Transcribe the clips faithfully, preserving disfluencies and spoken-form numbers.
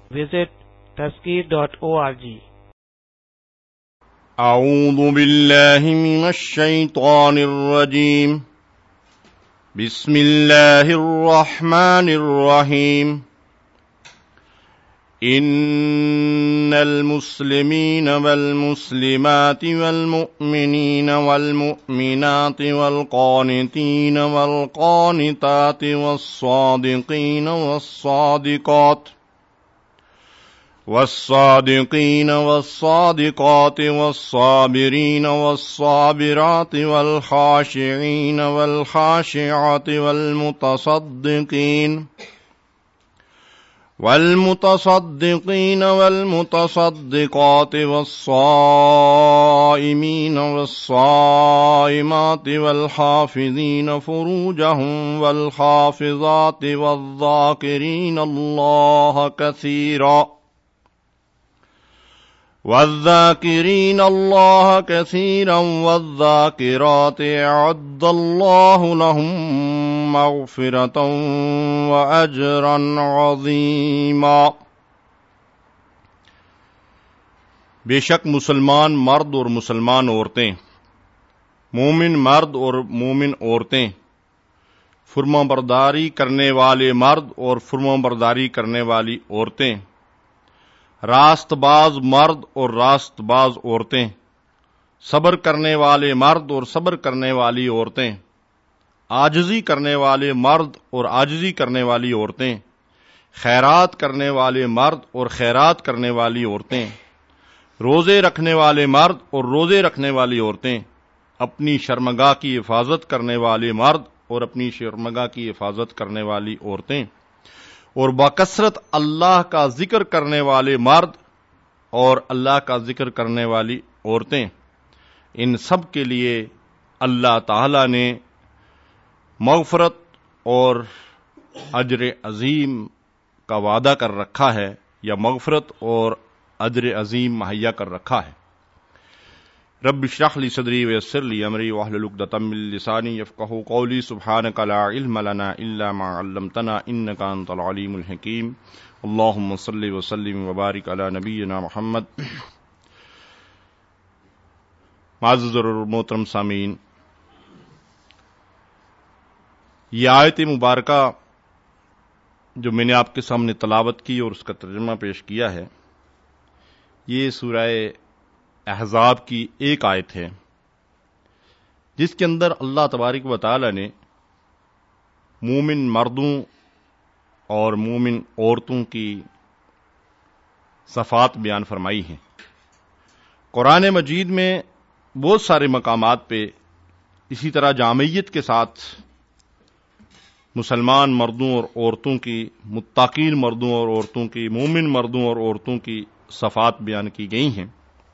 Visit tazkir dot org. اعوذ باللہ من الشیطان الرجیم بسم اللہ الرحمن الرحیم ان المسلمین والمسلمات والمؤمنین والمؤمنات والقانتین والقانتات والصادقین والصادقات والصادقین والصادقات والصابرین والصابرات والخاشعین والخاشعات والمتصدقین والمتصدقین والمتصدقات والصائمین والصائمات والحافظین فروجهم والحافظات والذاکرین اللہ کثیرا والذاکرین اللہ کثیرا والذاکرات اعد اللہ لهم مغفرۃ واجرا عظیما۔ بے شک مسلمان مرد اور مسلمان عورتیں، مومن مرد اور مومن عورتیں، فرما برداری کرنے والے مرد اور فرما برداری کرنے والی عورتیں، راست باز مرد اور راست باز عورتیں، صبر کرنے والے مرد اور صبر کرنے والی عورتیں، عاجزی کرنے والے مرد اور عاجزی کرنے والی عورتیں، خیرات کرنے والے مرد اور خیرات کرنے والی عورتیں، روزے رکھنے والے مرد اور روزے رکھنے والی عورتیں، اپنی شرمگاہ کی حفاظت کرنے والے مرد اور اپنی شرمگاہ کی حفاظت کرنے والی عورتیں، اور بکثرت اللہ کا ذکر کرنے والے مرد اور اللہ کا ذکر کرنے والی عورتیں، ان سب کے لیے اللہ تعالی نے مغفرت اور اجر عظیم کا وعدہ کر رکھا ہے، یا مغفرت اور اجر عظیم مہیا کر رکھا ہے۔ رب اشرح لی صدری ویسر لی امری واحلل عقدۃ من لسانی یفقہوا قولی سبحانک لا علم لنا الا ما علمتنا انک انت العلیم الحکیم۔ اللہم صلی وسلم وبارک علی نبینا محمد۔ معزز اور محترم سامعین، یہ آیت مبارکہ جو میں نے آپ کے سامنے تلاوت کی اور اس کا ترجمہ پیش کیا ہے، یہ سورہ احزاب کی ایک آیت ہے، جس کے اندر اللہ تبارک و تعالی نے مومن مردوں اور مومن عورتوں کی صفات بیان فرمائی ہیں۔ قرآن مجید میں بہت سارے مقامات پہ اسی طرح جامعیت کے ساتھ مسلمان مردوں اور عورتوں کی، متقین مردوں اور عورتوں کی، مومن مردوں اور عورتوں کی صفات بیان کی گئی ہیں۔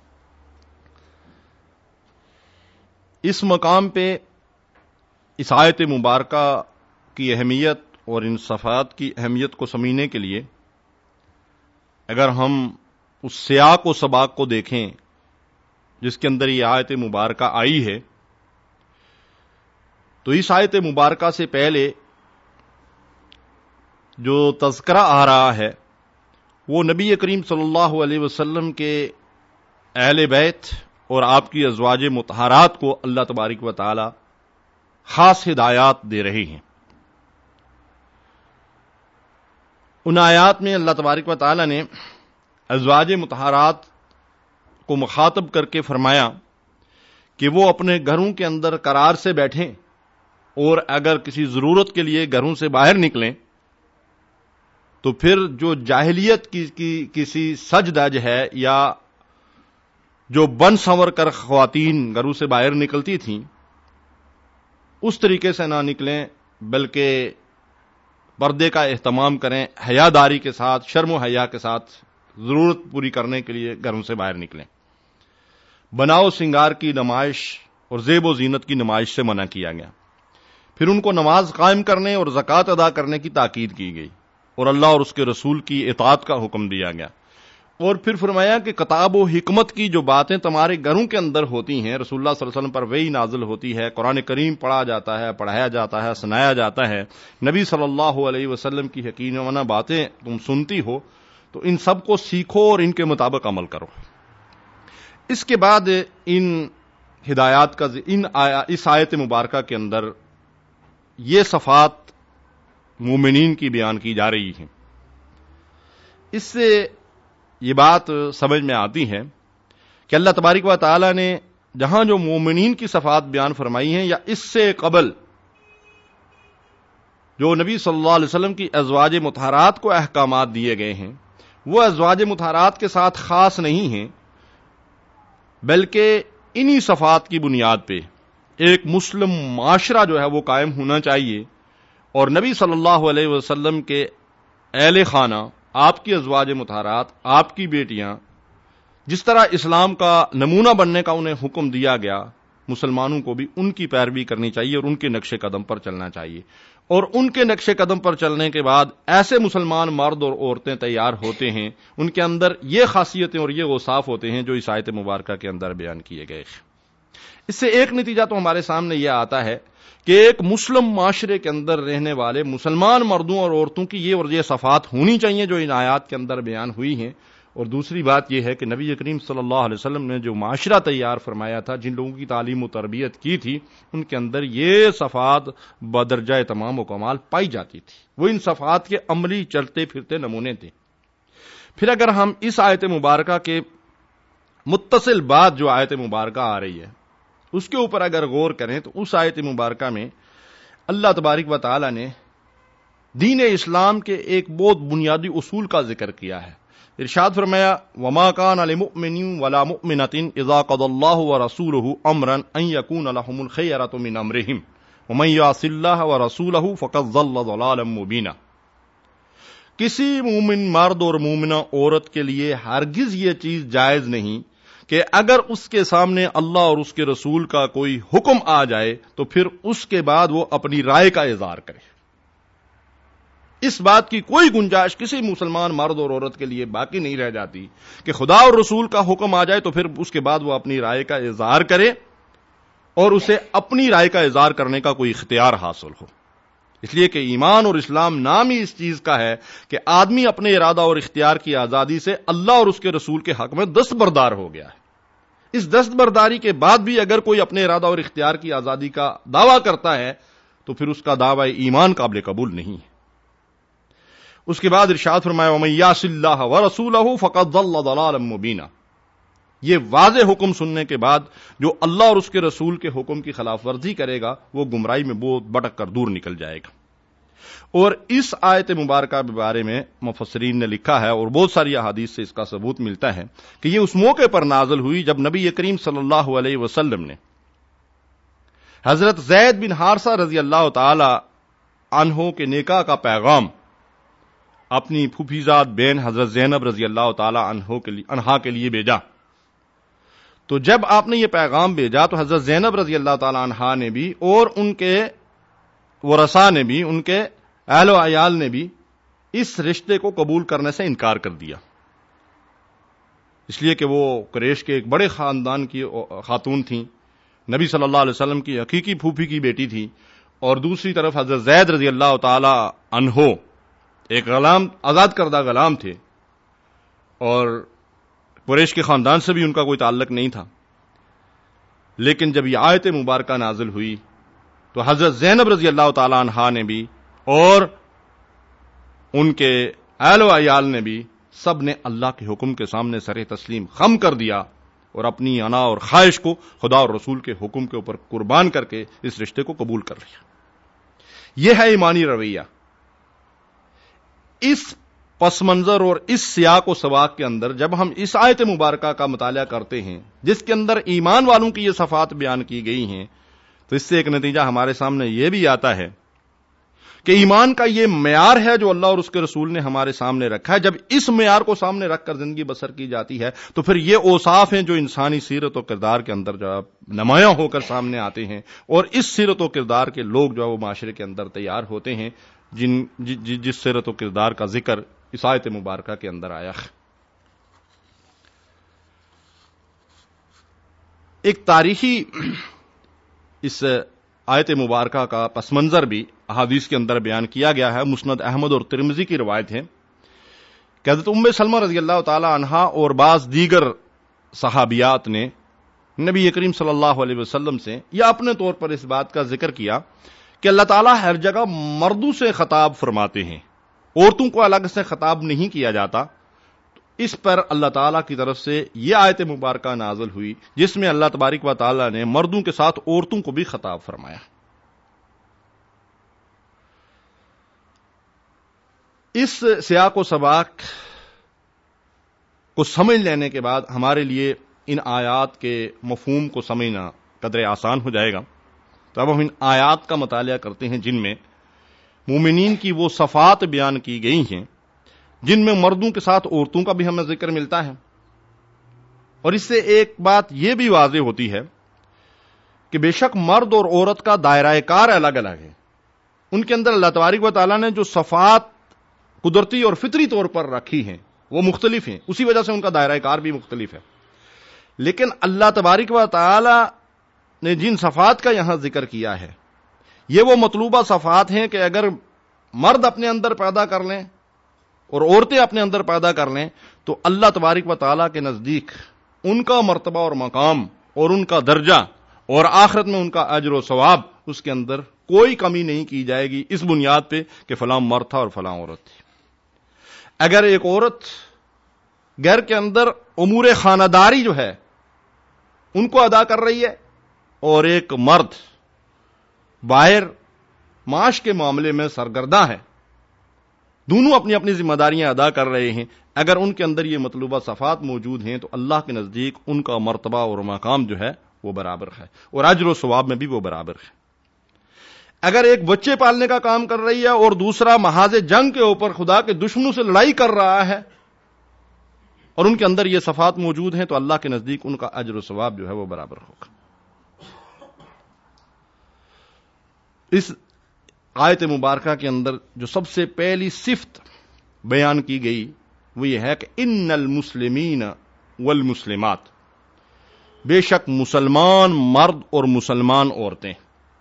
اس مقام پہ اس آیت مبارکہ کی اہمیت اور ان صفات کی اہمیت کو سمجھنے کے لیے اگر ہم اس سیاق و سباق کو دیکھیں جس کے اندر یہ آیت مبارکہ آئی ہے، تو اس آیت مبارکہ سے پہلے جو تذکرہ آ رہا ہے وہ نبی کریم صلی اللہ علیہ وسلم کے اہل بیت اور آپ کی ازواج مطہرات کو اللہ تبارک و تعالی خاص ہدایات دے رہے ہیں۔ ان آیات میں اللہ تبارک و تعالی نے ازواج مطہرات کو مخاطب کر کے فرمایا کہ وہ اپنے گھروں کے اندر قرار سے بیٹھیں، اور اگر کسی ضرورت کے لیے گھروں سے باہر نکلیں تو پھر جو جاہلیت کی, کی کسی سج دج ہے یا جو بن سنور کر خواتین گھروں سے باہر نکلتی تھیں اس طریقے سے نہ نکلیں، بلکہ پردے کا اہتمام کریں، حیاداری کے ساتھ، شرم و حیا کے ساتھ ضرورت پوری کرنے کے لیے گھروں سے باہر نکلیں۔ بناؤ سنگار کی نمائش اور زیب و زینت کی نمائش سے منع کیا گیا۔ پھر ان کو نماز قائم کرنے اور زکوٰۃ ادا کرنے کی تاکید کی گئی، اور اللہ اور اس کے رسول کی اطاعت کا حکم دیا گیا۔ اور پھر فرمایا کہ کتاب و حکمت کی جو باتیں تمہارے گھروں کے اندر ہوتی ہیں، رسول اللہ صلی اللہ علیہ وسلم پر وحی نازل ہوتی ہے، قرآن کریم پڑھا جاتا ہے، پڑھایا جاتا ہے، سنایا جاتا ہے، نبی صلی اللہ علیہ وسلم کی حکیمانہ باتیں تم سنتی ہو، تو ان سب کو سیکھو اور ان کے مطابق عمل کرو۔ اس کے بعد ان ہدایات کا ان آیا اس آیت مبارکہ کے اندر یہ صفات مومنین کی بیان کی جا رہی ہیں۔ اس سے یہ بات سمجھ میں آتی ہے کہ اللہ تبارک و تعالی نے جہاں جو مومنین کی صفات بیان فرمائی ہیں، یا اس سے قبل جو نبی صلی اللہ علیہ وسلم کی ازواج مطہرات کو احکامات دیے گئے ہیں، وہ ازواج مطہرات کے ساتھ خاص نہیں ہیں، بلکہ انہی صفات کی بنیاد پہ ایک مسلم معاشرہ جو ہے وہ قائم ہونا چاہیے، اور نبی صلی اللہ علیہ وسلم کے اہل خانہ، آپ کی ازواج مطہرات، آپ کی بیٹیاں جس طرح اسلام کا نمونہ بننے کا انہیں حکم دیا گیا، مسلمانوں کو بھی ان کی پیروی کرنی چاہیے اور ان کے نقش قدم پر چلنا چاہیے۔ اور ان کے نقش قدم پر چلنے کے بعد ایسے مسلمان مرد اور عورتیں تیار ہوتے ہیں، ان کے اندر یہ خاصیتیں اور یہ اوصاف ہوتے ہیں جو اس آیت مبارکہ کے اندر بیان کیے گئے۔ اس سے ایک نتیجہ تو ہمارے سامنے یہ آتا ہے کہ ایک مسلم معاشرے کے اندر رہنے والے مسلمان مردوں اور عورتوں کی یہ اور یہ صفات ہونی چاہیے جو ان آیات کے اندر بیان ہوئی ہیں۔ اور دوسری بات یہ ہے کہ نبی کریم صلی اللہ علیہ وسلم نے جو معاشرہ تیار فرمایا تھا، جن لوگوں کی تعلیم و تربیت کی تھی، ان کے اندر یہ صفات بدرجہ تمام و کمال پائی جاتی تھی۔ وہ ان صفات کے عملی چلتے پھرتے نمونے تھے۔ پھر اگر ہم اس آیت مبارکہ کے متصل بعد جو آیت مبارکہ آ رہی ہے اس کے اوپر اگر غور کریں تو اس آیت مبارکہ میں اللہ تبارک و تعالی نے دین اسلام کے ایک بہت بنیادی اصول کا ذکر کیا ہے۔ ارشاد فرمایا، وما كان لمؤمن ولا مؤمنة اذا قضى الله ورسوله امرا ان يكون لهم الخيرة من امرهم ومن يعص الله ورسوله فقد ضل ضلالا مبينا۔ کسی مومن مرد اور مومنہ عورت کے لیے ہرگز یہ چیز جائز نہیں کہ اگر اس کے سامنے اللہ اور اس کے رسول کا کوئی حکم آ جائے تو پھر اس کے بعد وہ اپنی رائے کا اظہار کرے۔ اس بات کی کوئی گنجائش کسی مسلمان مرد اور عورت کے لیے باقی نہیں رہ جاتی کہ خدا اور رسول کا حکم آ جائے تو پھر اس کے بعد وہ اپنی رائے کا اظہار کرے اور اسے اپنی رائے کا اظہار کرنے کا کوئی اختیار حاصل ہو۔ اس لیے کہ ایمان اور اسلام نام ہی اس چیز کا ہے کہ آدمی اپنے ارادہ اور اختیار کی آزادی سے اللہ اور اس کے رسول کے حق میں دستبردار ہو گیا ہے۔ اس دستبرداری کے بعد بھی اگر کوئی اپنے ارادہ اور اختیار کی آزادی کا دعویٰ کرتا ہے تو پھر اس کا دعویٰ ایمان قابل قبول نہیں ہے۔ اس کے بعد ارشاد فرمایا، وَمَن يَعْصِ اللَّهَ وَرَسُولَهُ فَقَدْ ضَلَّ ضَلَالًا مُبِينًا۔ یہ واضح حکم سننے کے بعد جو اللہ اور اس کے رسول کے حکم کی خلاف ورزی کرے گا وہ گمراہی میں بہت بھٹک کر دور نکل جائے گا۔ اور اس آیت مبارکہ کے بارے میں مفسرین نے لکھا ہے اور بہت ساری احادیث سے اس کا ثبوت ملتا ہے کہ یہ اس موقع پر نازل ہوئی جب نبی کریم صلی اللہ علیہ وسلم نے حضرت زید بن حارثہ رضی اللہ تعالی عنہ کے نکاح کا پیغام اپنی پھوپھیزاد بہن حضرت زینب رضی اللہ تعالی عنہ کے لیے عنہا کے لیے بھیجا۔ تو جب آپ نے یہ پیغام بھیجا تو حضرت زینب رضی اللہ تعالی عنہا نے بھی اور ان کے ورثاء نے بھی، ان کے اہل و عیال نے بھی اس رشتے کو قبول کرنے سے انکار کر دیا، اس لیے کہ وہ قریش کے ایک بڑے خاندان کی خاتون تھیں، نبی صلی اللہ علیہ وسلم کی حقیقی پھوپھی کی بیٹی تھی، اور دوسری طرف حضرت زید رضی اللہ تعالی عنہ ایک غلام، آزاد کردہ غلام تھے، اور قریش کے خاندان سے بھی ان کا کوئی تعلق نہیں تھا۔ لیکن جب یہ آیت مبارکہ نازل ہوئی تو حضرت زینب رضی اللہ تعالی عنہا نے بھی اور ان کے اہل و عیال نے بھی سب نے اللہ کے حکم کے سامنے سر تسلیم خم کر دیا اور اپنی انا اور خواہش کو خدا اور رسول کے حکم کے اوپر قربان کر کے اس رشتے کو قبول کر لیا۔ یہ ہے ایمانی رویہ۔ اس پس منظر اور اس سیاق و سباق کے اندر جب ہم اس آیت مبارکہ کا مطالعہ کرتے ہیں جس کے اندر ایمان والوں کی یہ صفات بیان کی گئی ہیں تو اس سے ایک نتیجہ ہمارے سامنے یہ بھی آتا ہے کہ ایمان کا یہ معیار ہے جو اللہ اور اس کے رسول نے ہمارے سامنے رکھا ہے۔ جب اس معیار کو سامنے رکھ کر زندگی بسر کی جاتی ہے تو پھر یہ اوصاف ہیں جو انسانی سیرت و کردار کے اندر جو نمایاں ہو کر سامنے آتے ہیں، اور اس سیرت و کردار کے لوگ جو ہے وہ معاشرے کے اندر تیار ہوتے ہیں جن جس سیرت و کردار کا ذکر اس آیت مبارکہ کے اندر آیا ہے۔ ایک تاریخی اس آیت مبارکہ کا پس منظر بھی احادیث کے اندر بیان کیا گیا ہے۔ مسند احمد اور ترمذی کی روایت ہے کہ حضرت ام سلمہ رضی اللہ تعالی عنہا اور بعض دیگر صحابیات نے نبی کریم صلی اللہ علیہ وسلم سے یا اپنے طور پر اس بات کا ذکر کیا کہ اللہ تعالیٰ ہر جگہ مردوں سے خطاب فرماتے ہیں، عورتوں کو الگ سے خطاب نہیں کیا جاتا. اس پر اللہ تعالیٰ کی طرف سے یہ آیت مبارکہ نازل ہوئی جس میں اللہ تبارک و تعالیٰ نے مردوں کے ساتھ عورتوں کو بھی خطاب فرمایا. اس سیاق و سباق کو سمجھ لینے کے بعد ہمارے لیے ان آیات کے مفہوم کو سمجھنا قدرے آسان ہو جائے گا. تو اب ہم ان آیات کا مطالعہ کرتے ہیں جن میں مومنین کی وہ صفات بیان کی گئی ہیں جن میں مردوں کے ساتھ عورتوں کا بھی ہمیں ذکر ملتا ہے. اور اس سے ایک بات یہ بھی واضح ہوتی ہے کہ بے شک مرد اور عورت کا دائرہ کار الگ الگ ہے. ان کے اندر اللہ تبارک و تعالیٰ نے جو صفات قدرتی اور فطری طور پر رکھی ہیں وہ مختلف ہیں، اسی وجہ سے ان کا دائرہ کار بھی مختلف ہے. لیکن اللہ تبارک و تعالیٰ نے جن صفات کا یہاں ذکر کیا ہے یہ وہ مطلوبہ صفات ہیں کہ اگر مرد اپنے اندر پیدا کر لیں اور عورتیں اپنے اندر پیدا کر لیں تو اللہ تبارک و تعالیٰ کے نزدیک ان کا مرتبہ اور مقام اور ان کا درجہ اور آخرت میں ان کا اجر و ثواب اس کے اندر کوئی کمی نہیں کی جائے گی اس بنیاد پہ کہ فلاں مرد تھا اور فلاں عورت تھی. اگر ایک عورت گھر کے اندر امور خانہ داری جو ہے ان کو ادا کر رہی ہے اور ایک مرد باہر معاش کے معاملے میں سرگرداں ہے، دونوں اپنی اپنی ذمہ داریاں ادا کر رہے ہیں، اگر ان کے اندر یہ مطلوبہ صفات موجود ہیں تو اللہ کے نزدیک ان کا مرتبہ اور مقام جو ہے وہ برابر ہے اور اجر و ثواب میں بھی وہ برابر ہے. اگر ایک بچے پالنے کا کام کر رہی ہے اور دوسرا محاذ جنگ کے اوپر خدا کے دشمنوں سے لڑائی کر رہا ہے اور ان کے اندر یہ صفات موجود ہیں تو اللہ کے نزدیک ان کا اجر و ثواب جو ہے وہ برابر ہوگا. اس آیت مبارکہ کے اندر جو سب سے پہلی صفت بیان کی گئی وہ یہ ہے کہ ان المسلمین والمسلمات، بے شک مسلمان مرد اور مسلمان عورتیں.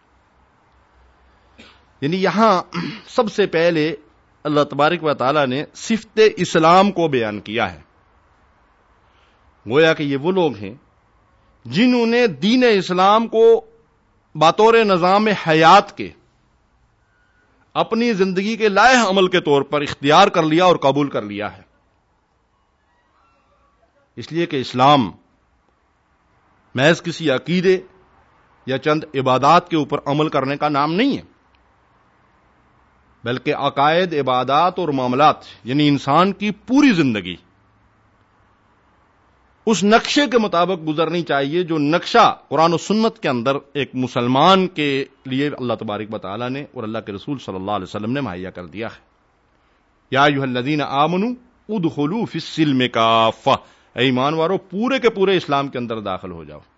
یعنی یہاں سب سے پہلے اللہ تبارک و تعالیٰ نے صفت اسلام کو بیان کیا ہے. گویا کہ یہ وہ لوگ ہیں جنہوں نے دین اسلام کو بطور نظام حیات کے اپنی زندگی کے لائحہ عمل کے طور پر اختیار کر لیا اور قبول کر لیا ہے. اس لیے کہ اسلام محض کسی عقیدے یا چند عبادات کے اوپر عمل کرنے کا نام نہیں ہے، بلکہ عقائد، عبادات اور معاملات یعنی انسان کی پوری زندگی اس نقشے کے مطابق گزرنی چاہیے جو نقشہ قرآن و سنت کے اندر ایک مسلمان کے لیے اللہ تبارک و تعالیٰ نے اور اللہ کے رسول صلی اللہ علیہ وسلم نے مہیا کر دیا ہے. یا ایھا الذین آمنوا ادخلوا فی السلم کافہ، اے ایمان والو پورے کے پورے اسلام کے اندر داخل ہو جاؤ،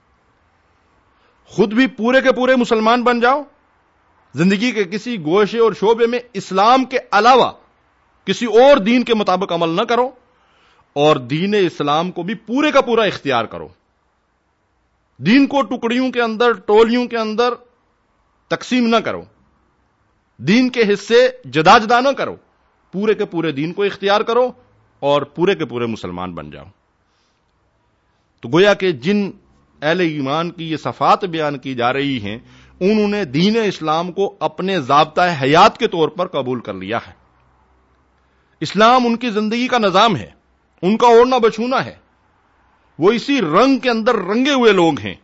خود بھی پورے کے پورے مسلمان بن جاؤ، زندگی کے کسی گوشے اور شعبے میں اسلام کے علاوہ کسی اور دین کے مطابق عمل نہ کرو اور دین اسلام کو بھی پورے کا پورا اختیار کرو. دین کو ٹکڑیوں کے اندر، ٹولیوں کے اندر تقسیم نہ کرو، دین کے حصے جدا جدا نہ کرو، پورے کے پورے دین کو اختیار کرو اور پورے کے پورے مسلمان بن جاؤ. تو گویا کہ جن اہل ایمان کی یہ صفات بیان کی جا رہی ہیں انہوں نے دین اسلام کو اپنے ضابطہ حیات کے طور پر قبول کر لیا ہے. اسلام ان کی زندگی کا نظام ہے، ان کا اوڑھنا بچھونا ہے، وہ اسی رنگ کے اندر رنگے ہوئے لوگ ہیں.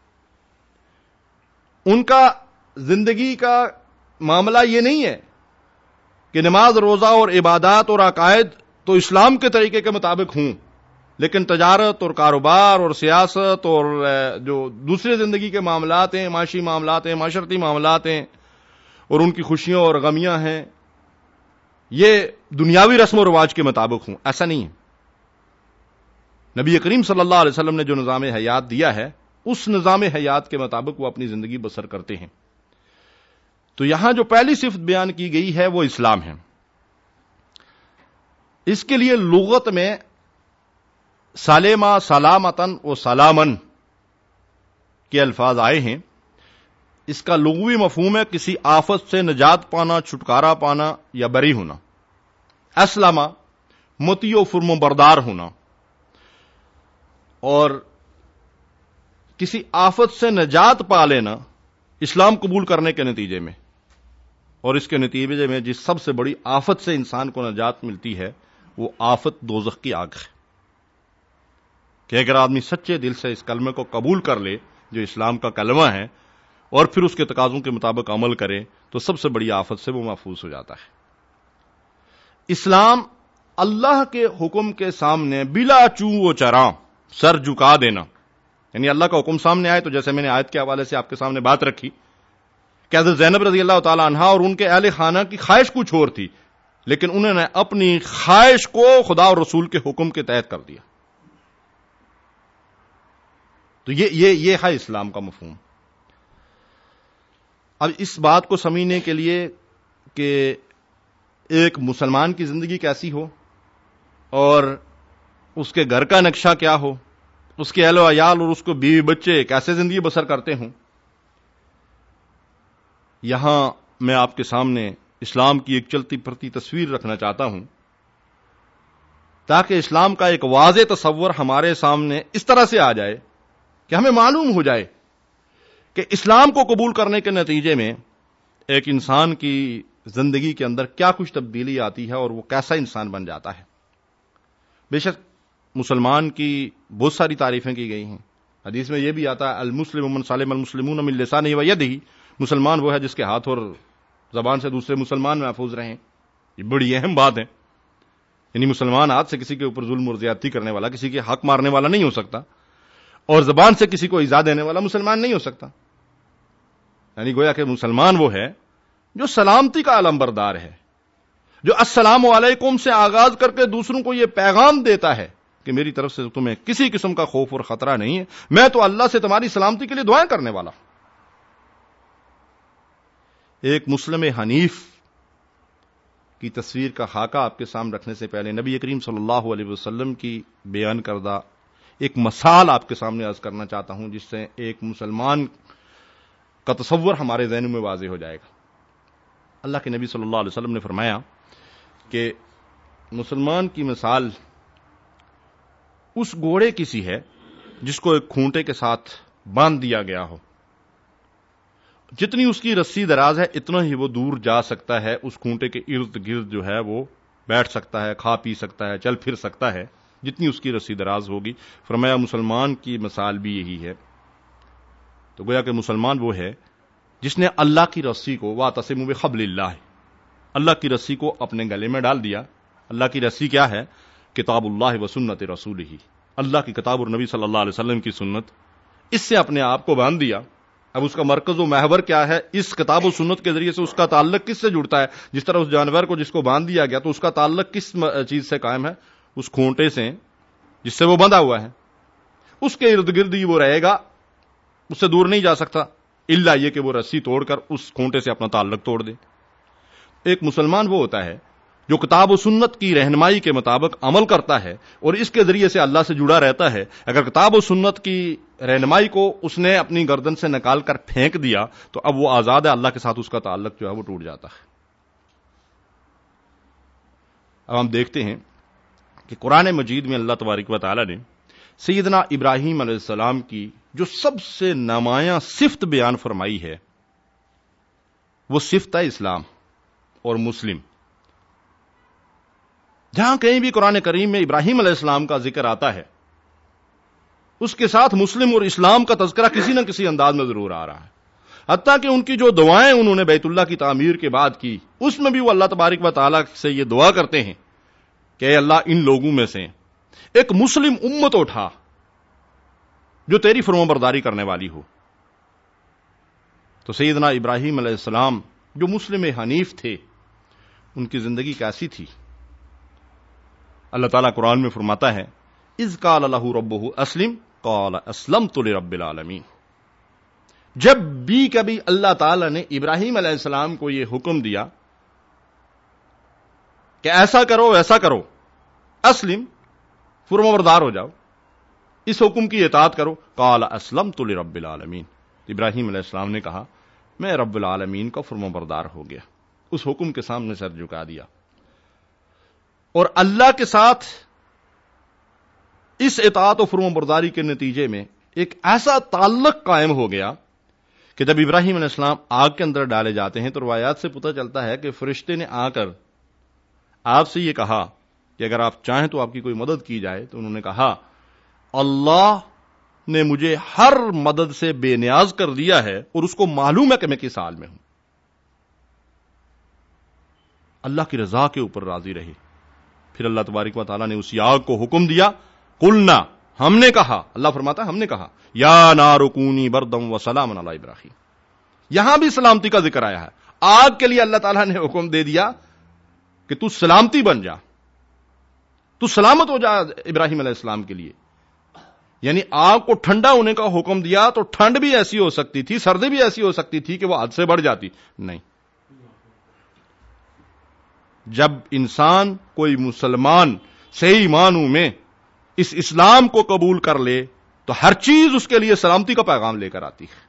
ان کا زندگی کا معاملہ یہ نہیں ہے کہ نماز، روزہ اور عبادات اور عقائد تو اسلام کے طریقے کے مطابق ہوں، لیکن تجارت اور کاروبار اور سیاست اور جو دوسرے زندگی کے معاملات ہیں، معاشی معاملات ہیں، معاشرتی معاملات ہیں اور ان کی خوشیاں اور غمیاں ہیں، یہ دنیاوی رسم و رواج کے مطابق ہوں. ایسا نہیں ہے. نبی کریم صلی اللہ علیہ وسلم نے جو نظام حیات دیا ہے اس نظام حیات کے مطابق وہ اپنی زندگی بسر کرتے ہیں. تو یہاں جو پہلی صفت بیان کی گئی ہے وہ اسلام ہے. اس کے لیے لغت میں سالما، سلامتن و سلامن کے الفاظ آئے ہیں. اس کا لغوی مفہوم ہے کسی آفت سے نجات پانا، چھٹکارا پانا یا بری ہونا. اسلمہ مطیع و فرم و بردار ہونا اور کسی آفت سے نجات پا لینا اسلام قبول کرنے کے نتیجے میں، اور اس کے نتیجے میں جس سب سے بڑی آفت سے انسان کو نجات ملتی ہے وہ آفت دوزخ کی آگ ہے، کہ اگر آدمی سچے دل سے اس کلمے کو قبول کر لے جو اسلام کا کلمہ ہے اور پھر اس کے تقاضوں کے مطابق عمل کرے تو سب سے بڑی آفت سے وہ محفوظ ہو جاتا ہے۔ اسلام اللہ کے حکم کے سامنے بلا چوں و چراں سر جھکا دینا، یعنی اللہ کا حکم سامنے آئے تو جیسے میں نے آیت کے حوالے سے آپ کے سامنے بات رکھی کہ حضرت زینب رضی اللہ تعالی عنہا اور ان کے اہل خانہ کی خواہش کچھ اور تھی، لیکن انہوں نے اپنی خواہش کو خدا اور رسول کے حکم کے تحت کر دیا۔ تو یہ یہ یہ ہے اسلام کا مفہوم۔ اب اس بات کو سمجھنے کے لیے کہ ایک مسلمان کی زندگی کیسی ہو اور اس کے گھر کا نقشہ کیا ہو، اس کے اہل و عیال اور اس کو بیوی بچے کیسے زندگی بسر کرتے ہوں، یہاں میں آپ کے سامنے اسلام کی ایک چلتی پھرتی تصویر رکھنا چاہتا ہوں تاکہ اسلام کا ایک واضح تصور ہمارے سامنے اس طرح سے آ جائے کہ ہمیں معلوم ہو جائے کہ اسلام کو قبول کرنے کے نتیجے میں ایک انسان کی زندگی کے اندر کیا کچھ تبدیلی آتی ہے اور وہ کیسا انسان بن جاتا ہے۔ بے شک مسلمان کی بہت ساری تعریفیں کی گئی ہیں، حدیث میں یہ بھی آتا ہے المسلم من سلم المسلمون من لسانہ و یدہ، مسلمان وہ ہے جس کے ہاتھ اور زبان سے دوسرے مسلمان محفوظ رہیں۔ یہ بڑی اہم بات ہے، یعنی مسلمان ہاتھ سے کسی کے اوپر ظلم اور زیادتی کرنے والا، کسی کے حق مارنے والا نہیں ہو سکتا، اور زبان سے کسی کو ایذا دینے والا مسلمان نہیں ہو سکتا۔ یعنی گویا کہ مسلمان وہ ہے جو سلامتی کا علم بردار ہے، جو السلام علیکم سے آغاز کر کے دوسروں کو یہ پیغام دیتا ہے کہ میری طرف سے تمہیں کسی قسم کا خوف اور خطرہ نہیں ہے، میں تو اللہ سے تمہاری سلامتی کے لیے دعائیں کرنے والا ہوں۔ ایک مسلم حنیف کی تصویر کا خاکہ آپ کے سامنے رکھنے سے پہلے نبی کریم صلی اللہ علیہ وسلم کی بیان کردہ ایک مثال آپ کے سامنے عرض کرنا چاہتا ہوں جس سے ایک مسلمان کا تصور ہمارے ذہن میں واضح ہو جائے گا۔ اللہ کے نبی صلی اللہ علیہ وسلم نے فرمایا کہ مسلمان کی مثال اس گھوڑے کی سی ہے جس کو ایک کھونٹے کے ساتھ باندھ دیا گیا ہو، جتنی اس کی رسی دراز ہے اتنا ہی وہ دور جا سکتا ہے، اس کھونٹے کے ارد گرد جو ہے وہ بیٹھ سکتا ہے، کھا پی سکتا ہے، چل پھر سکتا ہے، جتنی اس کی رسی دراز ہوگی۔ فرمایا مسلمان کی مثال بھی یہی ہے۔ تو گویا کہ مسلمان وہ ہے جس نے اللہ کی رسی کو واعتصموا بحبل اللہ، اللہ کی رسی کو اپنے گلے میں ڈال دیا۔ اللہ کی رسی کیا ہے؟ کتاب اللہ و سنت رسولہ، اللہ کی کتاب اور نبی صلی اللہ علیہ وسلم کی سنت، اس سے اپنے آپ کو باندھ دیا۔ اب اس کا مرکز و محور کیا ہے؟ اس کتاب و سنت کے ذریعے سے اس کا تعلق کس سے جڑتا ہے؟ جس طرح اس جانور کو جس کو باندھ دیا گیا تو اس کا تعلق کس چیز سے قائم ہے؟ اس کھونٹے سے جس سے وہ بندھا ہوا ہے، اس کے ارد گرد ہی وہ رہے گا، اس سے دور نہیں جا سکتا، الا یہ کہ وہ رسی توڑ کر اس کھونٹے سے اپنا تعلق توڑ دے۔ ایک مسلمان وہ ہوتا ہے جو کتاب و سنت کی رہنمائی کے مطابق عمل کرتا ہے اور اس کے ذریعے سے اللہ سے جڑا رہتا ہے۔ اگر کتاب و سنت کی رہنمائی کو اس نے اپنی گردن سے نکال کر پھینک دیا تو اب وہ آزاد ہے، اللہ کے ساتھ اس کا تعلق جو ہے وہ ٹوٹ جاتا ہے۔ اب ہم دیکھتے ہیں کہ قرآن مجید میں اللہ تبارک و تعالی نے سیدنا ابراہیم علیہ السلام کی جو سب سے نمایاں صفت بیان فرمائی ہے وہ صفت ہے اسلام اور مسلم۔ جہاں کہیں بھی قرآن کریم میں ابراہیم علیہ السلام کا ذکر آتا ہے اس کے ساتھ مسلم اور اسلام کا تذکرہ کسی نہ کسی انداز میں ضرور آ رہا ہے، حتیٰ کہ ان کی جو دعائیں انہوں نے بیت اللہ کی تعمیر کے بعد کی اس میں بھی وہ اللہ تبارک و تعالیٰ سے یہ دعا کرتے ہیں کہ اے اللہ ان لوگوں میں سے ایک مسلم امت اٹھا جو تیری فرمانبرداری کرنے والی ہو۔ تو سیدنا ابراہیم علیہ السلام جو مسلم حنیف تھے ان کی زندگی کیسی تھی؟ اللہ تعالیٰ قرآن میں فرماتا ہے اذ قال لہ ربہ اسلم قال اسلمت لرب العالمین۔ جب بھی کبھی اللہ تعالیٰ نے ابراہیم علیہ السلام کو یہ حکم دیا کہ ایسا کرو ایسا کرو، اسلم فرمانبردار ہو جاؤ، اس حکم کی اطاعت کرو، قال اسلمت لرب العالمین، ابراہیم علیہ السلام نے کہا میں رب العالمین کا فرمانبردار ہو گیا، اس حکم کے سامنے سر جھکا دیا۔ اور اللہ کے ساتھ اس اطاعت و فرمان برداری کے نتیجے میں ایک ایسا تعلق قائم ہو گیا کہ جب ابراہیم علیہ السلام آگ کے اندر ڈالے جاتے ہیں تو روایات سے پتہ چلتا ہے کہ فرشتے نے آ کر آپ سے یہ کہا کہ اگر آپ چاہیں تو آپ کی کوئی مدد کی جائے، تو انہوں نے کہا اللہ نے مجھے ہر مدد سے بے نیاز کر دیا ہے اور اس کو معلوم ہے کہ میں کس حال میں ہوں. اللہ کی رضا کے اوپر راضی رہے. پھر اللہ تبارک و تعالیٰ نے اس آگ کو حکم دیا، قلنا، ہم نے کہا، اللہ فرماتا ہے ہم نے کہا، یا نار کونی بردم و سلام علی ابراہیم. یہاں بھی سلامتی کا ذکر آیا ہے. آگ کے لیے اللہ تعالیٰ نے حکم دے دیا کہ تو سلامتی بن جا، تو سلامت ہو جا ابراہیم علیہ السلام کے لیے. یعنی آگ کو ٹھنڈا ہونے کا حکم دیا تو ٹھنڈ بھی ایسی ہو سکتی تھی، سردی بھی ایسی ہو سکتی تھی کہ وہ حد سے بڑھ جاتی. نہیں، جب انسان کوئی مسلمان صحیح معنوں میں اس اسلام کو قبول کر لے تو ہر چیز اس کے لیے سلامتی کا پیغام لے کر آتی ہے.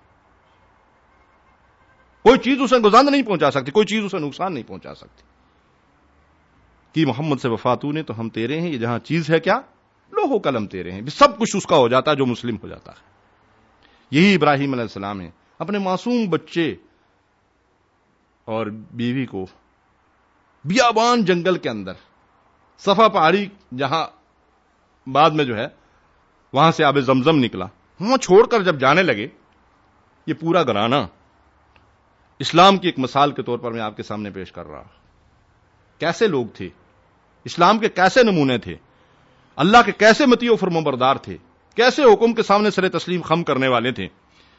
کوئی چیز اسے گزند نہیں پہنچا سکتی، کوئی چیز اسے نقصان نہیں پہنچا سکتی. کہ محمد سے وفاتو نے تو ہم تیرے ہیں، یہ جہاں چیز ہے کیا، لوح و قلم تیرے ہیں، سب کچھ اس کا ہو جاتا ہے جو مسلم ہو جاتا ہے. یہی ابراہیم علیہ السلام ہے. اپنے معصوم بچے اور بیوی کو بیابان جنگل کے اندر، صفا پہاڑی جہاں بعد میں جو ہے وہاں سے آب زمزم نکلا، وہاں چھوڑ کر جب جانے لگے، یہ پورا گھرانہ اسلام کی ایک مثال کے طور پر میں آپ کے سامنے پیش کر رہا ہوں. کیسے لوگ تھے، اسلام کے کیسے نمونے تھے، اللہ کے کیسے مطیع و فرمانبردار تھے، کیسے حکم کے سامنے سر تسلیم خم کرنے والے تھے،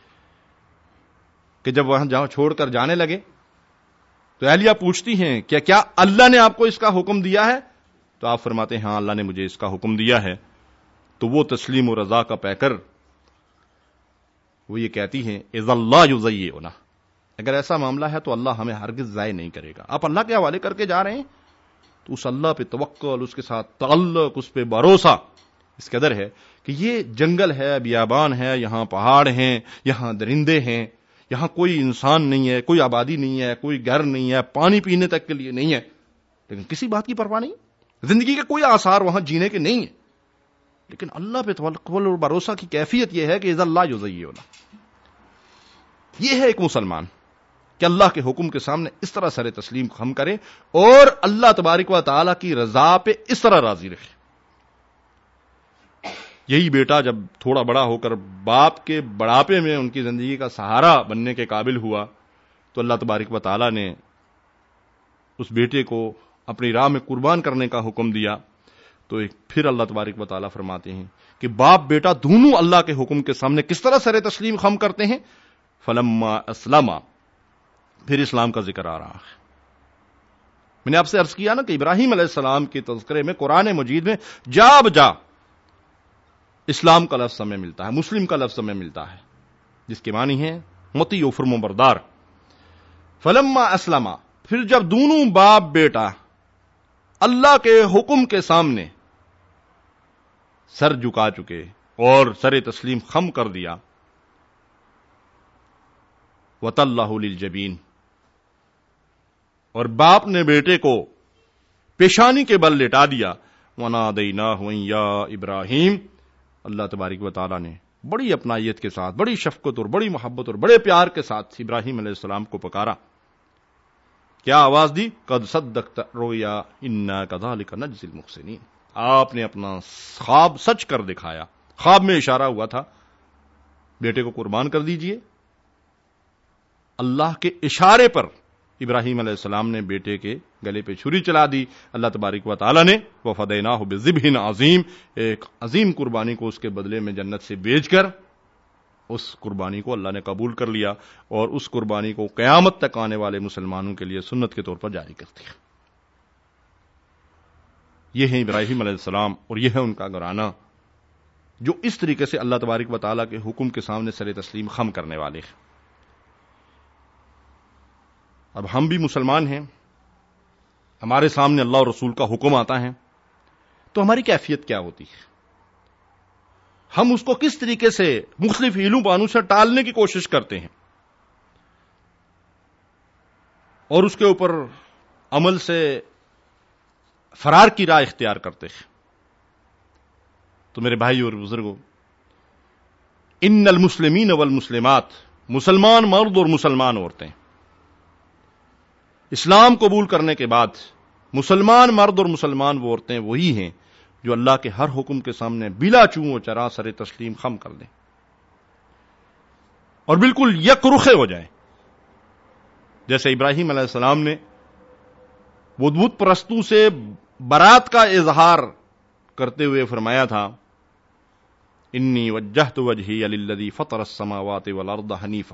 کہ جب وہاں جہاں چھوڑ کر جانے لگے تو اہلیہ پوچھتی ہیں کہ کیا اللہ نے آپ کو اس کا حکم دیا ہے؟ تو آپ فرماتے ہیں ہاں اللہ نے مجھے اس کا حکم دیا ہے. تو وہ تسلیم و رضا کا پیکر وہ یہ کہتی ہیں اذا اللہ یضیعنا، اگر ایسا معاملہ ہے تو اللہ ہمیں ہرگز ضائع نہیں کرے گا. آپ اللہ کے حوالے کر کے جا رہے ہیں تو اس اللہ پہ توکل، اس کے ساتھ تعلق، اس پہ بھروسہ اس قدر ہے کہ یہ جنگل ہے، بیابان ہے، یہاں پہاڑ ہیں، یہاں درندے ہیں، یہاں کوئی انسان نہیں ہے، کوئی آبادی نہیں ہے، کوئی گھر نہیں ہے، پانی پینے تک کے لیے نہیں ہے، لیکن کسی بات کی پرواہ نہیں. زندگی کے کوئی آثار وہاں جینے کے نہیں ہیں، لیکن اللہ پہ توکل اور بھروسہ کی کیفیت یہ ہے کہ اذا اللہ یضیعنا. یہ ہے ایک مسلمان کہ اللہ کے حکم کے سامنے اس طرح سر تسلیم خم کرے اور اللہ تبارک و تعالی کی رضا پہ اس طرح راضی رہے. یہی بیٹا جب تھوڑا بڑا ہو کر باپ کے بڑھاپے میں ان کی زندگی کا سہارا بننے کے قابل ہوا تو اللہ تبارک و تعالی نے اس بیٹے کو اپنی راہ میں قربان کرنے کا حکم دیا. تو ایک پھر اللہ تبارک و تعالی فرماتے ہیں کہ باپ بیٹا دونوں اللہ کے حکم کے سامنے کس طرح سر تسلیم خم کرتے ہیں. فلما اسلما، پھر اسلام کا ذکر آ رہا ہے. میں نے آپ سے عرض کیا نا کہ ابراہیم علیہ السلام کے تذکرے میں قرآن مجید میں جا بجا اسلام کا لفظ ہمیں ملتا ہے، مسلم کا لفظ ہمیں ملتا ہے، جس کے معنی ہے مطیع و فرمانبردار. فلما اسلما، پھر جب دونوں باپ بیٹا اللہ کے حکم کے سامنے سر جھکا چکے اور سر تسلیم خم کر دیا، وَتَلَّهُ لِلْجَبِينِ، اور باپ نے بیٹے کو پیشانی کے بل لٹا دیا. وَنَادَيْنَاهُ يَا ابراہیم، اللہ تبارک و تعالیٰ نے بڑی اپنائیت کے ساتھ، بڑی شفقت اور بڑی محبت اور بڑے پیار کے ساتھ ابراہیم علیہ السلام کو پکارا. کیا آواز دی؟ قد صدقت رؤیا انا کذالک نجزی المحسنین، آپ نے اپنا خواب سچ کر دکھایا. خواب میں اشارہ ہوا تھا بیٹے کو قربان کر دیجئے. اللہ کے اشارے پر ابراہیم علیہ السلام نے بیٹے کے گلے پہ چھری چلا دی. اللہ تبارک و تعالی نے وفدیناہ بذبح عظیم، ایک عظیم قربانی کو اس کے بدلے میں جنت سے بیچ کر اس قربانی کو اللہ نے قبول کر لیا اور اس قربانی کو قیامت تک آنے والے مسلمانوں کے لیے سنت کے طور پر جاری کر دیا. یہ ہے ابراہیم علیہ السلام اور یہ ہے ان کا گھرانہ جو اس طریقے سے اللہ تبارک و تعالیٰ کے حکم کے سامنے سر تسلیم خم کرنے والے ہیں. اب ہم بھی مسلمان ہیں، ہمارے سامنے اللہ اور رسول کا حکم آتا ہے تو ہماری کیفیت کیا ہوتی ہے؟ ہم اس کو کس طریقے سے مختلف ہیلوں بانوں سے ٹالنے کی کوشش کرتے ہیں اور اس کے اوپر عمل سے فرار کی راہ اختیار کرتے ہیں۔ تو میرے بھائی اور بزرگوں، ان المسلمین والمسلمات، مسلمان مرد اور مسلمان عورتیں، اسلام قبول کرنے کے بعد مسلمان مرد اور مسلمان وہ عورتیں وہی ہیں جو اللہ کے ہر حکم کے سامنے بلا چوں و چرا سر تسلیم خم کر دیں اور بالکل یک رخے ہو جائیں، جیسے ابراہیم علیہ السلام نے بت پرستوں سے برات کا اظہار کرتے ہوئے فرمایا تھا، انی وجہت وجہی للذی فطر السماوات والارض حنیفا،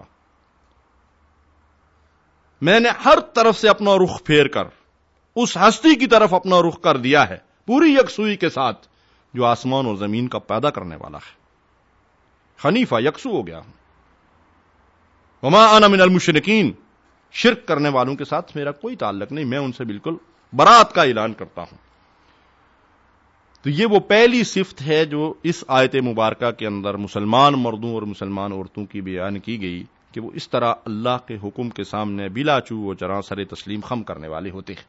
میں نے ہر طرف سے اپنا رخ پھیر کر اس ہستی کی طرف اپنا رخ کر دیا ہے پوری یکسوئی کے ساتھ جو آسمان اور زمین کا پیدا کرنے والا ہے۔ حنیفہ، یکسو ہو گیا ہوں۔ وما انا من المشرکین، شرک کرنے والوں کے ساتھ میرا کوئی تعلق نہیں، میں ان سے بالکل برات کا اعلان کرتا ہوں۔ تو یہ وہ پہلی صفت ہے جو اس آیت مبارکہ کے اندر مسلمان مردوں اور مسلمان عورتوں کی بیان کی گئی کہ وہ اس طرح اللہ کے حکم کے سامنے بلا چو و چراں سر تسلیم خم کرنے والے ہوتے ہیں۔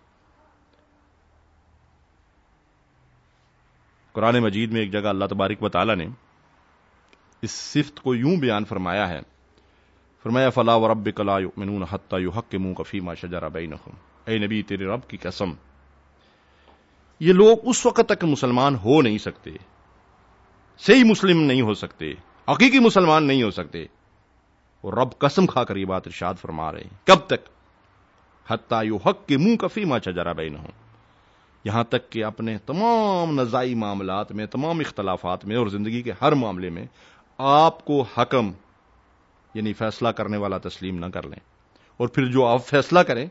قرآن مجید میں ایک جگہ اللہ تبارک و تعالی نے اس صفت کو یوں بیان فرمایا ہے، فرمایا فلا وربک لا یؤمنون حتی یحکموک فیما شجر بینہم، اے نبی تیرے رب کی قسم یہ لوگ اس وقت تک مسلمان ہو نہیں سکتے، صحیح مسلم نہیں ہو سکتے، حقیقی مسلمان نہیں ہو سکتے، اور رب قسم کھا کر یہ بات ارشاد فرما رہے ہیں، کب تک؟ حتی یحکموک فیما شجر بینہم، یہاں تک کہ اپنے تمام نزاعی معاملات میں، تمام اختلافات میں اور زندگی کے ہر معاملے میں آپ کو حکم یعنی فیصلہ کرنے والا تسلیم نہ کر لیں، اور پھر جو آپ فیصلہ کریں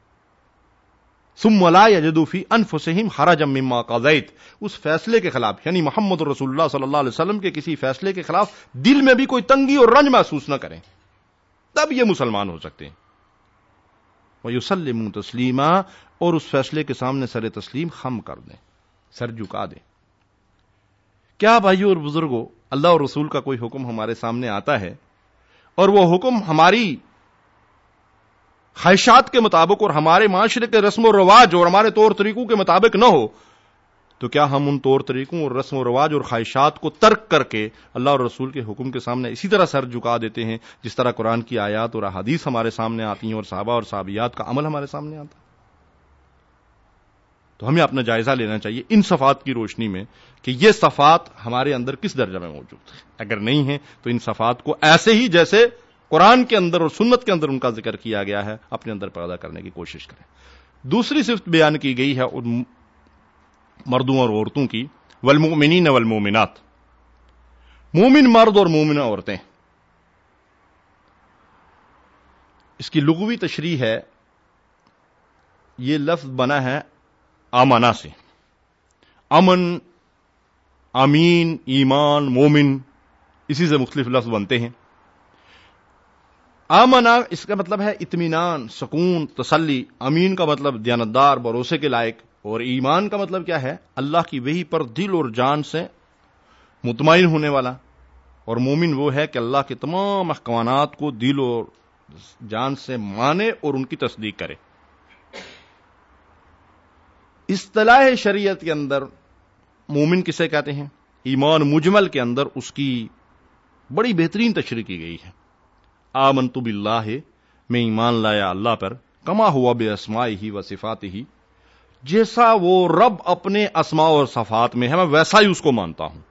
ثم لا یجدوا فی انفسہم حرجا مما قضیت، اس فیصلے کے خلاف یعنی محمد رسول اللہ صلی اللہ علیہ وسلم کے کسی فیصلے کے خلاف دل میں بھی کوئی تنگی اور رنج محسوس نہ کریں، تب یہ مسلمان ہو سکتے ہیں۔ وَيُسَلِّمُوا تَسْلِيمًا، اور اس فیصلے کے سامنے سر تسلیم خم کر دیں، سر جھکا دیں۔ کیا بھائیو اور بزرگوں، اللہ اور رسول کا کوئی حکم ہمارے سامنے آتا ہے اور وہ حکم ہماری خواہشات کے مطابق اور ہمارے معاشرے کے رسم و رواج اور ہمارے طور طریقوں کے مطابق نہ ہو، تو کیا ہم ان طور طریقوں اور رسم و رواج اور خواہشات کو ترک کر کے اللہ اور رسول کے حکم کے سامنے اسی طرح سر جھکا دیتے ہیں جس طرح قرآن کی آیات اور احادیث ہمارے سامنے آتی ہیں اور صحابہ اور صحابیات کا عمل ہمارے سامنے آتا ہے؟ تو ہمیں اپنا جائزہ لینا چاہیے ان صفات کی روشنی میں کہ یہ صفات ہمارے اندر کس درجہ میں موجود ہیں۔ اگر نہیں ہیں تو ان صفات کو ایسے ہی جیسے قرآن کے اندر اور سنت کے اندر ان کا ذکر کیا گیا ہے اپنے اندر پیدا کرنے کی کوشش کریں۔ دوسری صفت بیان کی گئی ہے ان مردوں اور عورتوں کی، والمؤمنین والمؤمنات، مومن مرد اور مومنہ عورتیں۔ اس کی لغوی تشریح ہے، یہ لفظ بنا ہے آمنا سے، امن، امین، ایمان، مومن، اسی سے مختلف لفظ بنتے ہیں۔ آمنا اس کا مطلب ہے اطمینان، سکون، تسلی۔ امین کا مطلب دیانتدار، بھروسے کے لائق، اور ایمان کا مطلب کیا ہے؟ اللہ کی وحی پر دل اور جان سے مطمئن ہونے والا۔ اور مومن وہ ہے کہ اللہ کے تمام احکامات کو دل اور جان سے مانے اور ان کی تصدیق کرے۔ اصطلاح شریعت کے اندر مومن کسے کہتے ہیں؟ ایمان مجمل کے اندر اس کی بڑی بہترین تشریح کی گئی ہے۔ آمنت باللہ، میں ایمان لایا اللہ پر، کما ہوا باسمائہ و صفاتہ، جیسا وہ رب اپنے اسماء اور صفات میں ہے میں ویسا ہی اس کو مانتا ہوں۔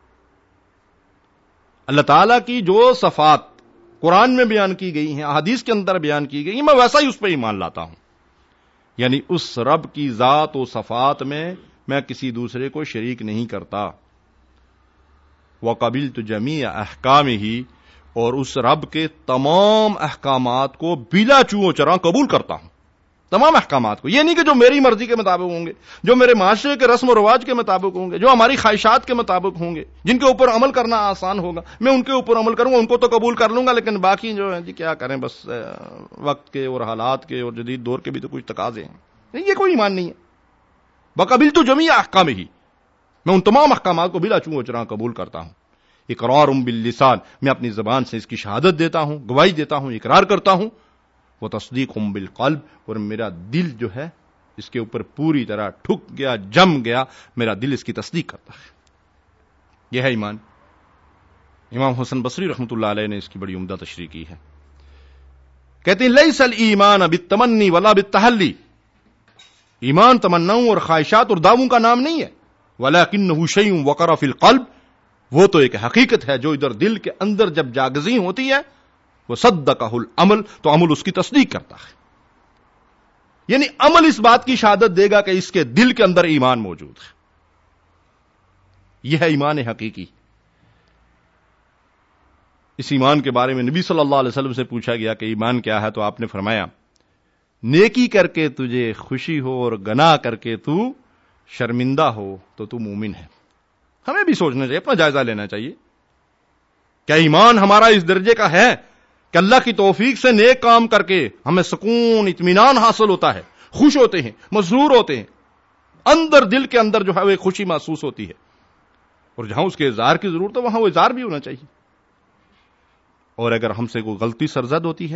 اللہ تعالیٰ کی جو صفات قرآن میں بیان کی گئی ہیں، احادیث کے اندر بیان کی گئی ہیں، میں ویسا ہی اس پہ ایمان لاتا ہوں۔ یعنی اس رب کی ذات و صفات میں میں کسی دوسرے کو شریک نہیں کرتا۔ وَقَبِلْتُ جَمِيعَ أَحْكَامِهِ، اور اس رب کے تمام احکامات کو بلا چو و چراں قبول کرتا ہوں، تمام احکامات کو۔ یہ نہیں کہ جو میری مرضی کے مطابق ہوں گے، جو میرے معاشرے کے رسم و رواج کے مطابق ہوں گے، جو ہماری خواہشات کے مطابق ہوں گے، جن کے اوپر عمل کرنا آسان ہوگا میں ان کے اوپر عمل کروں گا، ان کو تو قبول کر لوں گا، لیکن باقی جو ہے جی کیا کریں، بس وقت کے اور حالات کے اور جدید دور کے بھی تو کچھ تقاضے ہیں۔ یہ کوئی ایمان نہیں ہے۔ وَقَبِلْتُ جَمِيعَ أَحْكَامِهِ، میں ان تمام احکامات کو بلا چو و چراں قبول کرتا ہوں۔ اقرار باللسان، میں اپنی زبان سے اس کی شہادت دیتا ہوں، گواہی دیتا ہوں، اقرار کرتا ہوں۔ وہ تصدیق بالقلب، اور میرا دل جو ہے اس کے اوپر پوری طرح ٹھک گیا، جم گیا، میرا دل اس کی تصدیق کرتا ہے. یہ ہے ایمان. امام حسن بصری رحمۃ اللہ علیہ نے اس کی بڑی عمدہ تشریح کی ہے. کہتے ہیں لیس الایمان بالتمنی ولا بالتحلی، ایمان تمناؤں اور خواہشات اور دعووں کا نام نہیں ہے. ولکنہ شیء وقر فی القلب، وہ تو ایک حقیقت ہے جو ادھر دل کے اندر جب جاگزیں ہوتی ہے، وہ صدقہ العمل، تو عمل اس کی تصدیق کرتا ہے. یعنی عمل اس بات کی شہادت دے گا کہ اس کے دل کے اندر ایمان موجود ہے. یہ ہے ایمان حقیقی. اس ایمان کے بارے میں نبی صلی اللہ علیہ وسلم سے پوچھا گیا کہ ایمان کیا ہے، تو آپ نے فرمایا نیکی کر کے تجھے خوشی ہو اور گناہ کر کے تو شرمندہ ہو تو تو مومن ہے. ہمیں بھی سوچنا چاہیے، اپنا جائزہ لینا چاہیے. کیا ایمان ہمارا اس درجے کا ہے کہ اللہ کی توفیق سے نیک کام کر کے ہمیں سکون، اطمینان حاصل ہوتا ہے، خوش ہوتے ہیں، مسرور ہوتے ہیں، اندر دل کے اندر جو ہے وہ خوشی محسوس ہوتی ہے، اور جہاں اس کے اظہار کی ضرورت ہے وہاں وہ اظہار بھی ہونا چاہیے. اور اگر ہم سے کوئی غلطی سرزد ہوتی ہے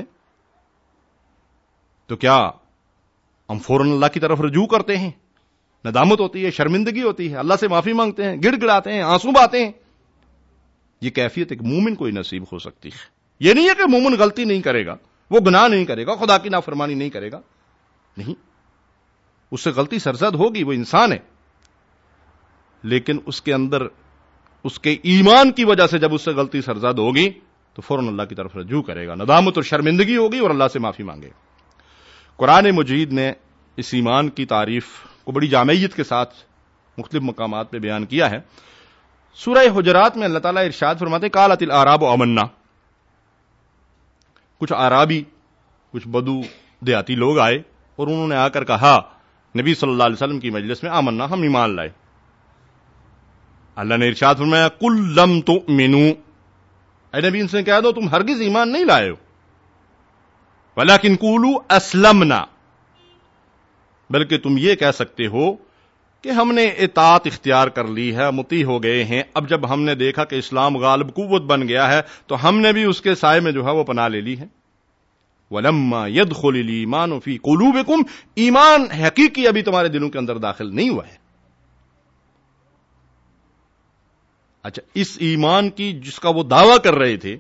تو کیا ہم فوراً اللہ کی طرف رجوع کرتے ہیں؟ ندامت ہوتی ہے، شرمندگی ہوتی ہے، اللہ سے معافی مانگتے ہیں، گڑ گڑاتے ہیں، آنسو بہاتے ہیں. یہ کیفیت ایک مومن کو ہی نصیب ہو سکتی ہے. یہ نہیں ہے کہ مومن غلطی نہیں کرے گا، وہ گناہ نہیں کرے گا، خدا کی نافرمانی نہیں کرے گا. نہیں، اس سے غلطی سرزد ہوگی، وہ انسان ہے، لیکن اس کے اندر اس کے ایمان کی وجہ سے جب اس سے غلطی سرزد ہوگی تو فوراً اللہ کی طرف رجوع کرے گا، ندامت اور شرمندگی ہوگی اور اللہ سے معافی مانگے گا. قرآن مجید نے اس ایمان کی تعریف کو بڑی جامعیت کے ساتھ مختلف مقامات پہ بیان کیا ہے. سورہ حجرات میں اللہ تعالیٰ ارشاد فرماتے ہیں قالت الاعراب آمنا. کچھ اعرابی، کچھ بدو دیہاتی لوگ آئے اور انہوں نے آ کر کہا نبی صلی اللہ علیہ وسلم کی مجلس میں آمنا، ہم ایمان لائے. اللہ نے ارشاد فرمایا قل لم تؤمنوا، اے نبی ان سے کہہ دو تم ہرگز ایمان نہیں لائے ہو، ولیکن قولوا اسلمنا، بلکہ تم یہ کہہ سکتے ہو کہ ہم نے اطاعت اختیار کر لی ہے، مطیع ہو گئے ہیں. اب جب ہم نے دیکھا کہ اسلام غالب قوت بن گیا ہے تو ہم نے بھی اس کے سائے میں جو ہے وہ پناہ لے لی ہے. وَلَمَّا يَدْخُلِ الْإِيمَانُ فِي قُلُوبِكُمْ، ایمان حقیقی ابھی تمہارے دلوں کے اندر داخل نہیں ہوا ہے. اچھا، اس ایمان کی جس کا وہ دعویٰ کر رہے تھے،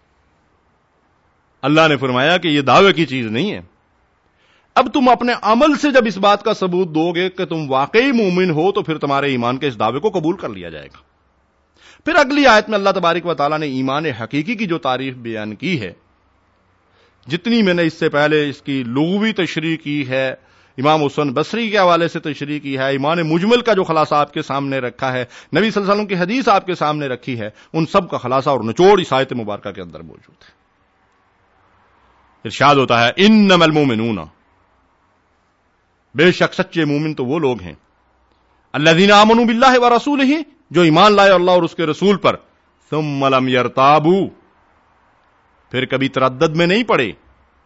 اللہ نے فرمایا کہ یہ دعوے کی چیز نہیں ہے. اب تم اپنے عمل سے جب اس بات کا ثبوت دو گے کہ تم واقعی مومن ہو تو پھر تمہارے ایمان کے اس دعوے کو قبول کر لیا جائے گا. پھر اگلی آیت میں اللہ تبارک و تعالیٰ نے ایمان حقیقی کی جو تعریف بیان کی ہے، جتنی میں نے اس سے پہلے اس کی لغوی تشریح کی ہے، امام حسن بصری کے حوالے سے تشریح کی ہے، ایمان مجمل کا جو خلاصہ آپ کے سامنے رکھا ہے، نبی صلی اللہ علیہ وسلم کی حدیث آپ کے سامنے رکھی ہے، ان سب کا خلاصہ اور نچوڑ اس آیت مبارکہ کے اندر موجود ہے. ارشاد ہوتا ہے انما المؤمنون، بے شک سچے مومن تو وہ لوگ ہیں الذین آمنوا باللہ ورسولہ، جو ایمان لائے اللہ اور اس کے رسول پر، ثم لم یرتابوا، پھر کبھی تردد میں نہیں پڑے،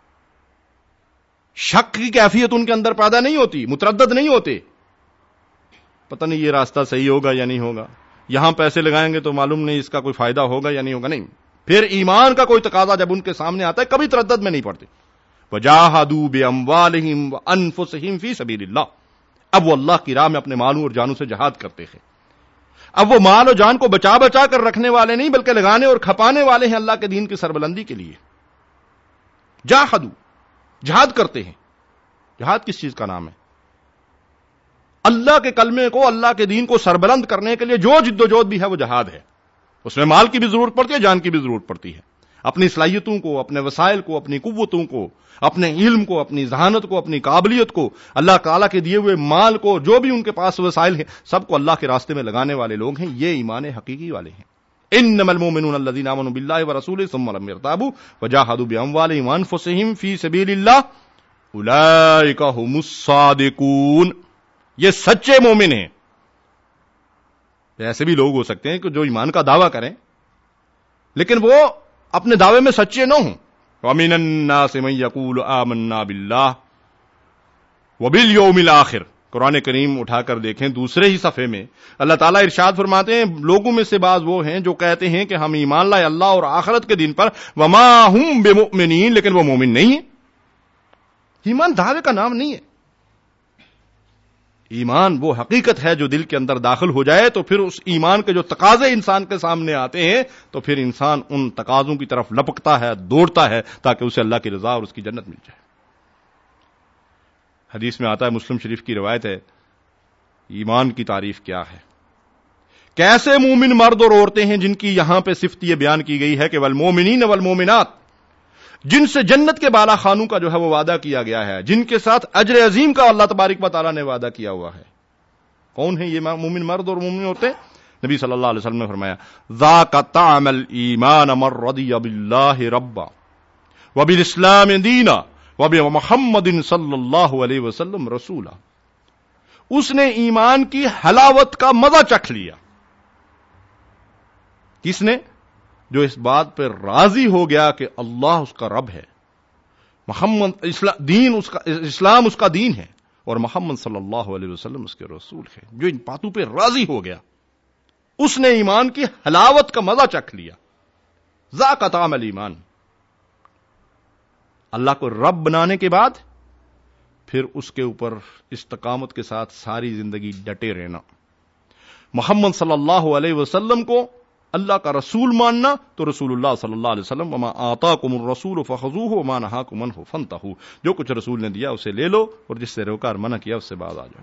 شک کی کیفیت ان کے اندر پیدا نہیں ہوتی، متردد نہیں ہوتے، پتہ نہیں یہ راستہ صحیح ہوگا یا نہیں ہوگا، یہاں پیسے لگائیں گے تو معلوم نہیں اس کا کوئی فائدہ ہوگا یا نہیں ہوگا. نہیں، پھر ایمان کا کوئی تقاضا جب ان کے سامنے آتا ہے کبھی تردد میں نہیں پڑتے. وجاہدوا باموالہم وانفسہم فی سبیل اللہ، اب وہ اللہ کی راہ میں اپنے مالوں اور جانوں سے جہاد کرتے ہیں. اب وہ مال اور جان کو بچا بچا کر رکھنے والے نہیں بلکہ لگانے اور کھپانے والے ہیں اللہ کے دین کی سربلندی کے لیے. جاہدوا، جہاد کرتے ہیں. جہاد کس چیز کا نام ہے؟ اللہ کے کلمے کو، اللہ کے دین کو سربلند کرنے کے لیے جو جد و جہد بھی ہے وہ جہاد ہے. اس میں مال کی بھی ضرورت پڑتی ہے، جان کی بھی ضرورت پڑتی ہے. اپنی صلاحیتوں کو، اپنے وسائل کو، اپنی قوتوں کو، اپنے علم کو، اپنی ذہانت کو، اپنی قابلیت کو، اللہ تعالیٰ کے دیے ہوئے مال کو، جو بھی ان کے پاس وسائل ہیں، سب کو اللہ کے راستے میں لگانے والے لوگ ہیں. یہ ایمان حقیقی والے ہیں. انما المؤمنون الذین آمنوا باللہ ورسولہ ثم لم یرتابوا وجاہدوا باموالہم وانفسہم فی سبیل اللہ اولئک ھم الصادقون، یہ سچے مومن ہیں. ایسے بھی لوگ ہو سکتے ہیں کہ جو ایمان کا دعویٰ کریں لیکن وہ اپنے دعوے میں سچے نہ ہوں. وَمِنَ النَّاسِ مَن يَقُولُ آمَنَّا بِاللَّهِ وَبِالْيَوْمِ الْآخِرِ. قرآن کریم اٹھا کر دیکھیں دوسرے ہی صفحے میں اللہ تعالیٰ ارشاد فرماتے ہیں لوگوں میں سے بعض وہ ہیں جو کہتے ہیں کہ ہم ایمان لائے اللہ اور آخرت کے دن پر، وَمَا هُم بِمُؤْمِنِينَ، لیکن وہ مومن نہیں ہیں. ایمان دعوے کا نام نہیں ہے. ایمان وہ حقیقت ہے جو دل کے اندر داخل ہو جائے تو پھر اس ایمان کے جو تقاضے انسان کے سامنے آتے ہیں تو پھر انسان ان تقاضوں کی طرف لپکتا ہے، دوڑتا ہے تاکہ اسے اللہ کی رضا اور اس کی جنت مل جائے۔ حدیث میں آتا ہے، مسلم شریف کی روایت ہے، ایمان کی تعریف کیا ہے؟ کیسے مومن مرد اور عورتیں ہیں جن کی یہاں پہ صفت یہ بیان کی گئی ہے کہ والمومنین والمومنات، جن سے جنت کے بالا خانوں کا جو ہے وہ وعدہ کیا گیا ہے، جن کے ساتھ اجر عظیم کا اللہ تبارک و تعالیٰ نے وعدہ کیا ہوا ہے۔ کون ہیں یہ مومن مرد اور مومن عورتیں؟ نبی صلی اللہ علیہ وسلم نے فرمایا، ذاک طعم الایمان من رضی باللہ ربا وبالاسلام دینا وبمحمد صلی اللہ علیہ وسلم رسولا۔ اس نے ایمان کی حلاوت کا مزہ چکھ لیا۔ کس نے؟ جو اس بات پر راضی ہو گیا کہ اللہ اس کا رب ہے، محمد دین اس کا اسلام اس کا دین ہے اور محمد صلی اللہ علیہ وسلم اس کے رسول ہے۔ جو ان باتوں پہ راضی ہو گیا اس نے ایمان کی حلاوت کا مزہ چکھ لیا۔ ذاق طعم الایمان، اللہ کو رب بنانے کے بعد پھر اس کے اوپر استقامت کے ساتھ ساری زندگی ڈٹے رہنا، محمد صلی اللہ علیہ وسلم کو اللہ کا رسول ماننا، تو رسول اللہ صلی اللہ علیہ وسلم وما آتاکم الرسول فخذوہ وما نہاکم عنہ فانتہوا، جو کچھ رسول نے دیا اسے لے لو اور جس سے روکا اور منع کیا اس سے باز آ جاؤ۔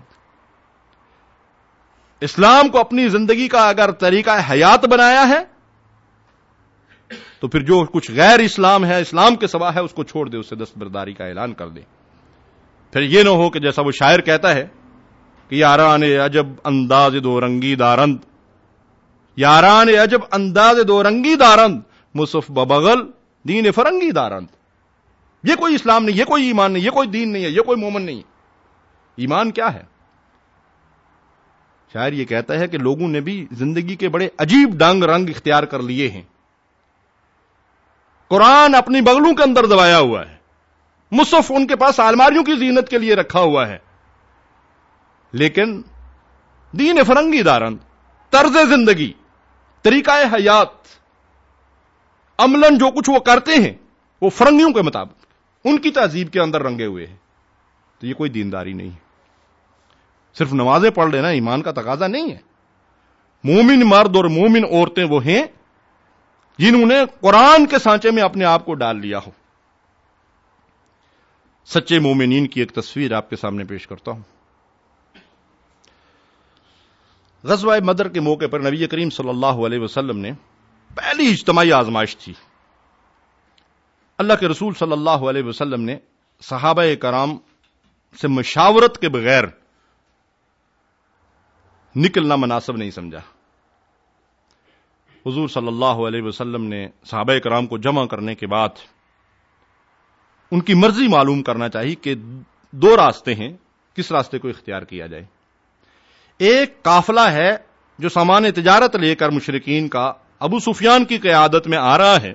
اسلام کو اپنی زندگی کا اگر طریقہ حیات بنایا ہے تو پھر جو کچھ غیر اسلام ہے، اسلام کے سوا ہے، اس کو چھوڑ دے، اس سے دستبرداری کا اعلان کر دے۔ پھر یہ نہ ہو کہ جیسا وہ شاعر کہتا ہے کہ یاران عجب انداز دو رنگی دارند، یاران عجب انداز دو رنگی دارند، مصف ببغل دین فرنگی دارند۔ یہ کوئی اسلام نہیں، یہ کوئی ایمان نہیں، یہ کوئی دین نہیں ہے، یہ کوئی مومن نہیں۔ ایمان کیا ہے؟ شاعر یہ کہتا ہے کہ لوگوں نے بھی زندگی کے بڑے عجیب ڈنگ رنگ اختیار کر لیے ہیں۔ قرآن اپنی بغلوں کے اندر دبایا ہوا ہے، مصحف ان کے پاس الماریوں کی زینت کے لیے رکھا ہوا ہے، لیکن دین فرنگی دارند، طرز زندگی، طریقہ حیات، عملاً جو کچھ وہ کرتے ہیں وہ فرنگیوں کے مطابق ان کی تہذیب کے اندر رنگے ہوئے ہیں۔ تو یہ کوئی دینداری نہیں ہے۔ صرف نمازیں پڑھ لینا ایمان کا تقاضا نہیں ہے۔ مومن مرد اور مومن عورتیں وہ ہیں جنہوں نے قرآن کے سانچے میں اپنے آپ کو ڈال لیا ہو۔ سچے مومنین کی ایک تصویر آپ کے سامنے پیش کرتا ہوں۔ غزوہ بدر کے موقع پر نبی کریم صلی اللہ علیہ وسلم نے پہلی اجتماعی آزمائش تھی۔ اللہ کے رسول صلی اللہ علیہ وسلم نے صحابہ کرام سے مشاورت کے بغیر نکلنا مناسب نہیں سمجھا۔ حضور صلی اللہ علیہ وسلم نے صحابہ کرام کو جمع کرنے کے بعد ان کی مرضی معلوم کرنا چاہیے کہ دو راستے ہیں، کس راستے کو اختیار کیا جائے۔ ایک قافلہ ہے جو سامان تجارت لے کر مشرکین کا ابو سفیان کی قیادت میں آ رہا ہے،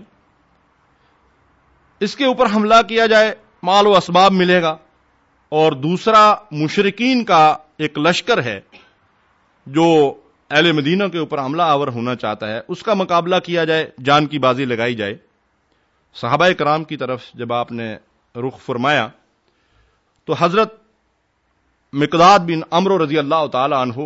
اس کے اوپر حملہ کیا جائے، مال و اسباب ملے گا۔ اور دوسرا مشرکین کا ایک لشکر ہے جو اہل مدینہ کے اوپر حملہ آور ہونا چاہتا ہے، اس کا مقابلہ کیا جائے، جان کی بازی لگائی جائے۔ صحابہ کرام کی طرف جب آپ نے رخ فرمایا تو حضرت مقداد بن عمرو رضی اللہ تعالی عنہ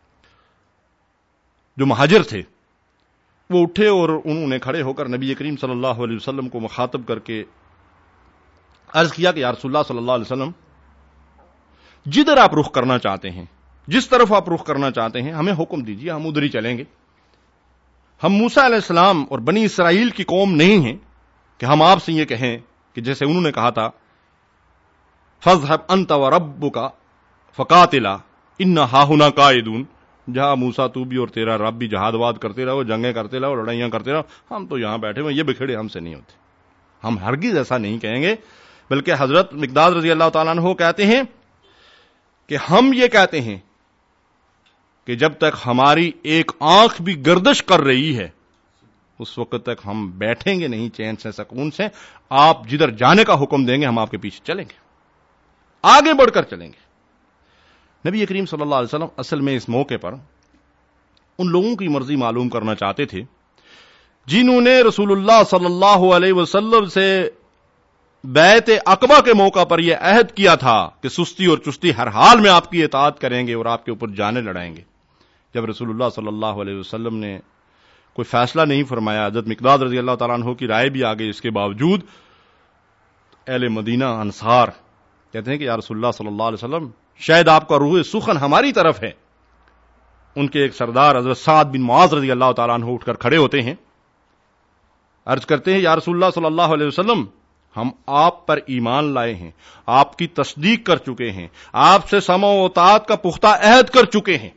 جو مہاجر تھے وہ اٹھے اور انہوں نے کھڑے ہو کر نبی کریم صلی اللہ علیہ وسلم کو مخاطب کر کے عرض کیا کہ یا رسول اللہ صلی اللہ علیہ وسلم، جدھر آپ رخ کرنا چاہتے ہیں، جس طرف آپ رخ کرنا چاہتے ہیں، ہمیں حکم دیجیے، ہم ادھر ہی چلیں گے۔ ہم موسیٰ علیہ السلام اور بنی اسرائیل کی قوم نہیں ہیں کہ ہم آپ سے یہ کہیں کہ جیسے انہوں نے کہا تھا فَاذْهَبْ أَنْتَ وَرَبُّكَ فَقَاتِلَا إِنَّا هَاهُنَا قَاعِدُونَ، جہاں موسیٰ تو بھی اور تیرا رب بھی جہاد واد کرتے رہو، جنگیں کرتے رہو، لڑائیاں کرتے رہو، ہم تو یہاں بیٹھے ہوئے، یہ بکھڑے ہم سے نہیں ہوتے۔ ہم ہرگز ایسا نہیں کہیں گے، بلکہ حضرت مقداد رضی اللہ تعالیٰ عنہ کہتے ہیں کہ ہم یہ کہتے ہیں کہ جب تک ہماری ایک آنکھ بھی گردش کر رہی ہے اس وقت تک ہم بیٹھیں گے نہیں چین سے، سکون سے۔ آپ جدھر جانے کا حکم دیں گے ہم آپ کے پیچھے چلیں گے، آگے بڑھ کر چلیں گے۔ نبی کریم صلی اللہ علیہ وسلم اصل میں اس موقع پر ان لوگوں کی مرضی معلوم کرنا چاہتے تھے جنہوں نے رسول اللہ صلی اللہ علیہ وسلم سے بیعت عقبہ کے موقع پر یہ عہد کیا تھا کہ سستی اور چستی ہر حال میں آپ کی اطاعت کریں گے اور آپ کے اوپر جانیں لڑائیں گے. جب رسول اللہ صلی اللہ علیہ وسلم نے کوئی فیصلہ نہیں فرمایا، حضرت مقداد رضی اللہ تعالیٰ عنہ کی رائے بھی آ گئی، اس کے باوجود اہل مدینہ انصار کہتے ہیں کہ یا رسول اللہ صلی اللہ علیہ وسلم شاید آپ کا روح سخن ہماری طرف ہے. ان کے ایک سردار حضرت سعد بن معاذ رضی اللہ تعالیٰ عنہ اٹھ کر کھڑے ہوتے ہیں، عرض کرتے ہیں یا رسول اللہ صلی اللہ علیہ وسلم ہم آپ پر ایمان لائے ہیں، آپ کی تصدیق کر چکے ہیں، آپ سے سمع و اطاعت کا پختہ عہد کر چکے ہیں.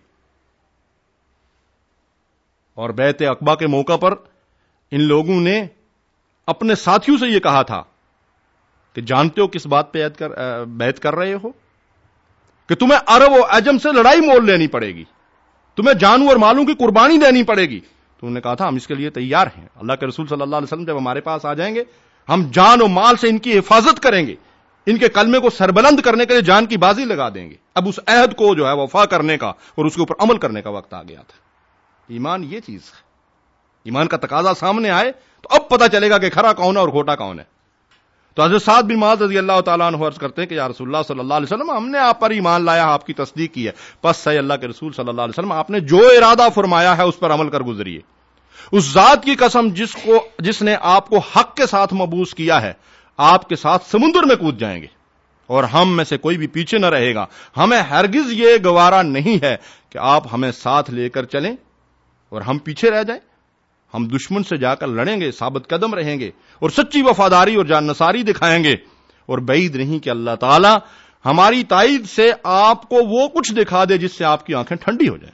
اور بیعت عقبہ کے موقع پر ان لوگوں نے اپنے ساتھیوں سے یہ کہا تھا کہ جانتے ہو کس بات پہ عہد کر بیعت کر رہے ہو کہ تمہیں عرب و عجم سے لڑائی مول لینی پڑے گی، تمہیں جانوں اور مالوں کی قربانی دینی پڑے گی. تو انہوں نے کہا تھا ہم اس کے لیے تیار ہیں، اللہ کے رسول صلی اللہ علیہ وسلم جب ہمارے پاس آ جائیں گے ہم جان و مال سے ان کی حفاظت کریں گے، ان کے کلمے کو سربلند کرنے کے لیے جان کی بازی لگا دیں گے. اب اس عہد کو جو ہے وفا کرنے کا اور اس کے اوپر عمل کرنے کا وقت آ گیا تھا. ایمان یہ چیز ہے، ایمان کا تقاضا سامنے آئے تو اب پتہ چلے گا کہ کھرا کون ہے اور کھوٹا کون ہے. تو حضرت سعد بن معاذ رضی اللہ تعالیٰ عنہ عرض کرتے ہیں کہ یا رسول اللہ صلی اللہ علیہ وسلم ہم نے آپ پر ایمان لایا، آپ کی تصدیق کی ہے، پس صحیح اللہ کے رسول صلی اللہ علیہ وسلم آپ نے جو ارادہ فرمایا ہے اس پر عمل کر گزریے. اس ذات کی قسم جس کو جس نے آپ کو حق کے ساتھ مبعوث کیا ہے، آپ کے ساتھ سمندر میں کود جائیں گے اور ہم میں سے کوئی بھی پیچھے نہ رہے گا. ہمیں ہرگز یہ گوارا نہیں ہے کہ آپ ہمیں ساتھ لے کر چلیں اور ہم پیچھے رہ جائیں. ہم دشمن سے جا کر لڑیں گے، ثابت قدم رہیں گے اور سچی وفاداری اور جان نثاری دکھائیں گے، اور بعید نہیں کہ اللہ تعالی ہماری تائید سے آپ کو وہ کچھ دکھا دے جس سے آپ کی آنکھیں ٹھنڈی ہو جائیں.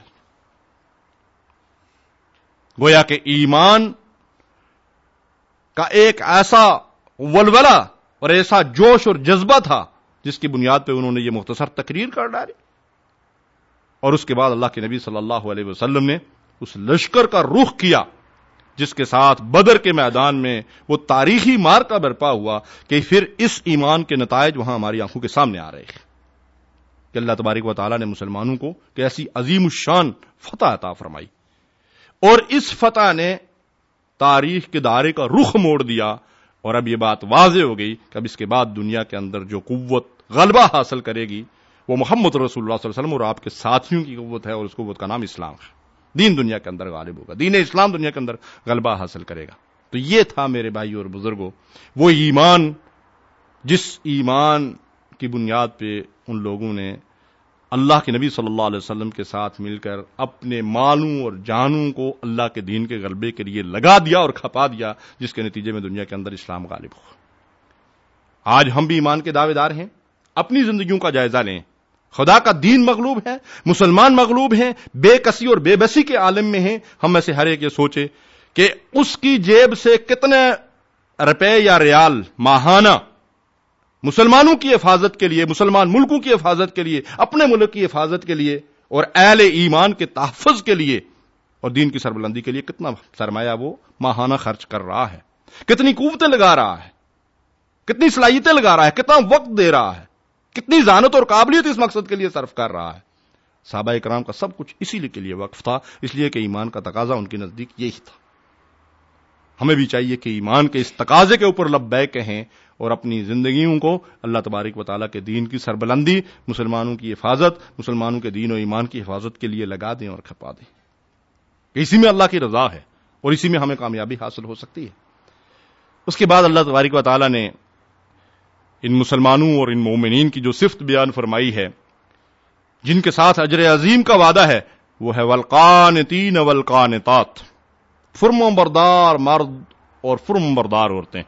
گویا کہ ایمان کا ایک ایسا ولولہ اور ایسا جوش اور جذبہ تھا جس کی بنیاد پہ انہوں نے یہ مختصر تقریر کر ڈالی. اور اس کے بعد اللہ کے نبی صلی اللہ علیہ وسلم نے اس لشکر کا رخ کیا جس کے ساتھ بدر کے میدان میں وہ تاریخی مارکا برپا ہوا کہ پھر اس ایمان کے نتائج وہاں ہماری آنکھوں کے سامنے آ رہے ہیں کہ اللہ تبارک و تعالیٰ نے مسلمانوں کو کہ ایسی عظیم الشان فتح عطا فرمائی، اور اس فتح نے تاریخ کے دائرے کا رخ موڑ دیا. اور اب یہ بات واضح ہو گئی کہ اب اس کے بعد دنیا کے اندر جو قوت غلبہ حاصل کرے گی وہ محمد رسول اللہ صلی اللہ علیہ وسلم اور آپ کے ساتھیوں کی قوت ہے، اور اس قوت کا نام اسلام ہے. دین دنیا کے اندر غالب ہوگا، دین اسلام دنیا کے اندر غلبہ حاصل کرے گا. تو یہ تھا میرے بھائیو اور بزرگوں وہ ایمان جس ایمان کی بنیاد پہ ان لوگوں نے اللہ کے نبی صلی اللہ علیہ وسلم کے ساتھ مل کر اپنے مالوں اور جانوں کو اللہ کے دین کے غلبے کے لیے لگا دیا اور کھپا دیا، جس کے نتیجے میں دنیا کے اندر اسلام غالب ہوا. آج ہم بھی ایمان کے دعوے دار ہیں. اپنی زندگیوں کا جائزہ لیں. خدا کا دین مغلوب ہے، مسلمان مغلوب ہیں، بے کسی اور بے بسی کے عالم میں ہیں. ہم میں سے ہر ایک یہ سوچے کہ اس کی جیب سے کتنے روپے یا ریال ماہانہ مسلمانوں کی حفاظت کے لیے، مسلمان ملکوں کی حفاظت کے لیے، اپنے ملک کی حفاظت کے لیے اور اہل ایمان کے تحفظ کے لیے اور دین کی سربلندی کے لیے کتنا سرمایہ وہ ماہانہ خرچ کر رہا ہے، کتنی قوتیں لگا رہا ہے، کتنی صلاحیتیں لگا رہا ہے، کتنا وقت دے رہا ہے، کتنی ذہانت اور قابلیت اس مقصد کے لیے صرف کر رہا ہے. صحابہ کرام کا سب کچھ اسی لیے کے لیے وقف تھا، اس لیے کہ ایمان کا تقاضا ان کے نزدیک یہی تھا. ہمیں بھی چاہیے کہ ایمان کے اس تقاضے کے اوپر لبیک کہیں اور اپنی زندگیوں کو اللہ تبارک و تعالیٰ کے دین کی سربلندی، مسلمانوں کی حفاظت، مسلمانوں کے دین و ایمان کی حفاظت کے لیے لگا دیں اور کھپا دیں. اسی میں اللہ کی رضا ہے اور اسی میں ہمیں کامیابی حاصل ہو سکتی ہے. اس کے بعد اللہ تبارک و تعالیٰ نے ان مسلمانوں اور ان مومنین کی جو صفت بیان فرمائی ہے، جن کے ساتھ اجر عظیم کا وعدہ ہے، وہ ہے والقانتین والقانتات، فرم بردار مرد اور فرم بردار عورتیں.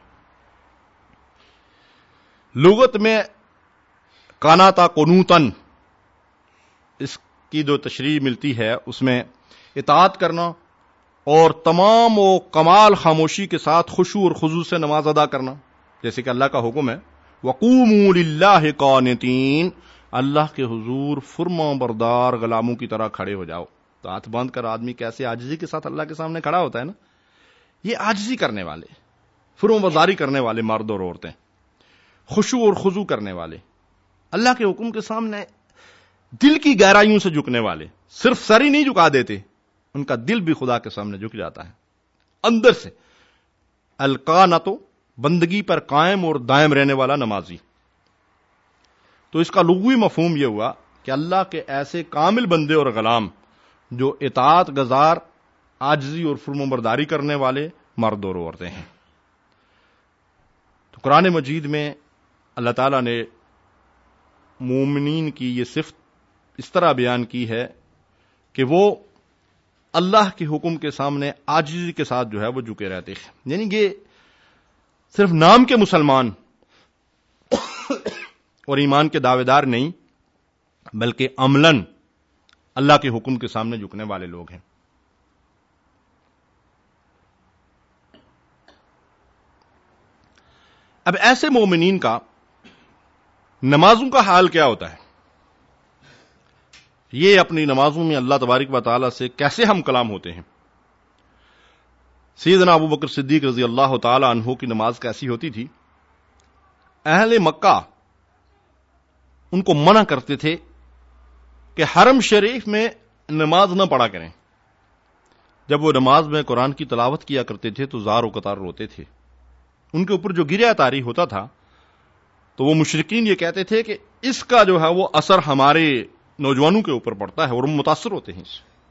لغت میں قاناتا قنوتن اس کی جو تشریح ملتی ہے اس میں اطاعت کرنا اور تمام و کمال خاموشی کے ساتھ خشوع اور خضوع سے نماز ادا کرنا، جیسے کہ اللہ کا حکم ہے وَقُومُوا لِلَّهِ قَانِتِينَ، اللہ کے حضور فرما بردار غلاموں کی طرح کھڑے ہو جاؤ. تو ہاتھ باندھ کر آدمی کیسے عاجزی کے ساتھ اللہ کے سامنے کھڑا ہوتا ہے نا، یہ عاجزی کرنے والے، فرما برداری کرنے والے مرد اور عورتیں، خشوع اور خضوع کرنے والے، اللہ کے حکم کے سامنے دل کی گہرائیوں سے جھکنے والے، صرف سر ہی نہیں جھکا دیتے، ان کا دل بھی خدا کے سامنے جھک جاتا ہے اندر سے. القانتو بندگی پر قائم اور دائم رہنے والا نمازی. تو اس کا لغوی مفہوم یہ ہوا کہ اللہ کے ایسے کامل بندے اور غلام جو اطاعت گزار، عاجزی اور فرمانبرداری کرنے والے مرد اور عورتیں ہیں. تو قرآن مجید میں اللہ تعالیٰ نے مومنین کی یہ صفت اس طرح بیان کی ہے کہ وہ اللہ کے حکم کے سامنے عاجزی کے ساتھ جو ہے وہ جھکے رہتے ہیں. یعنی کہ صرف نام کے مسلمان اور ایمان کے دعوے دار نہیں، بلکہ عملاً اللہ کے حکم کے سامنے جھکنے والے لوگ ہیں. اب ایسے مومنین کا نمازوں کا حال کیا ہوتا ہے؟ یہ اپنی نمازوں میں اللہ تبارک و تعالی سے کیسے ہم کلام ہوتے ہیں؟ سیدنا ابو بکر صدیق رضی اللہ تعالی عنہ کی نماز کیسی ہوتی تھی؟ اہل مکہ ان کو منع کرتے تھے کہ حرم شریف میں نماز نہ پڑھا کریں. جب وہ نماز میں قرآن کی تلاوت کیا کرتے تھے تو زار و قطار روتے تھے. ان کے اوپر جو گریہ طاری ہوتا تھا تو وہ مشرکین یہ کہتے تھے کہ اس کا جو ہے وہ اثر ہمارے نوجوانوں کے اوپر پڑتا ہے اور ہم متاثر ہوتے ہیں.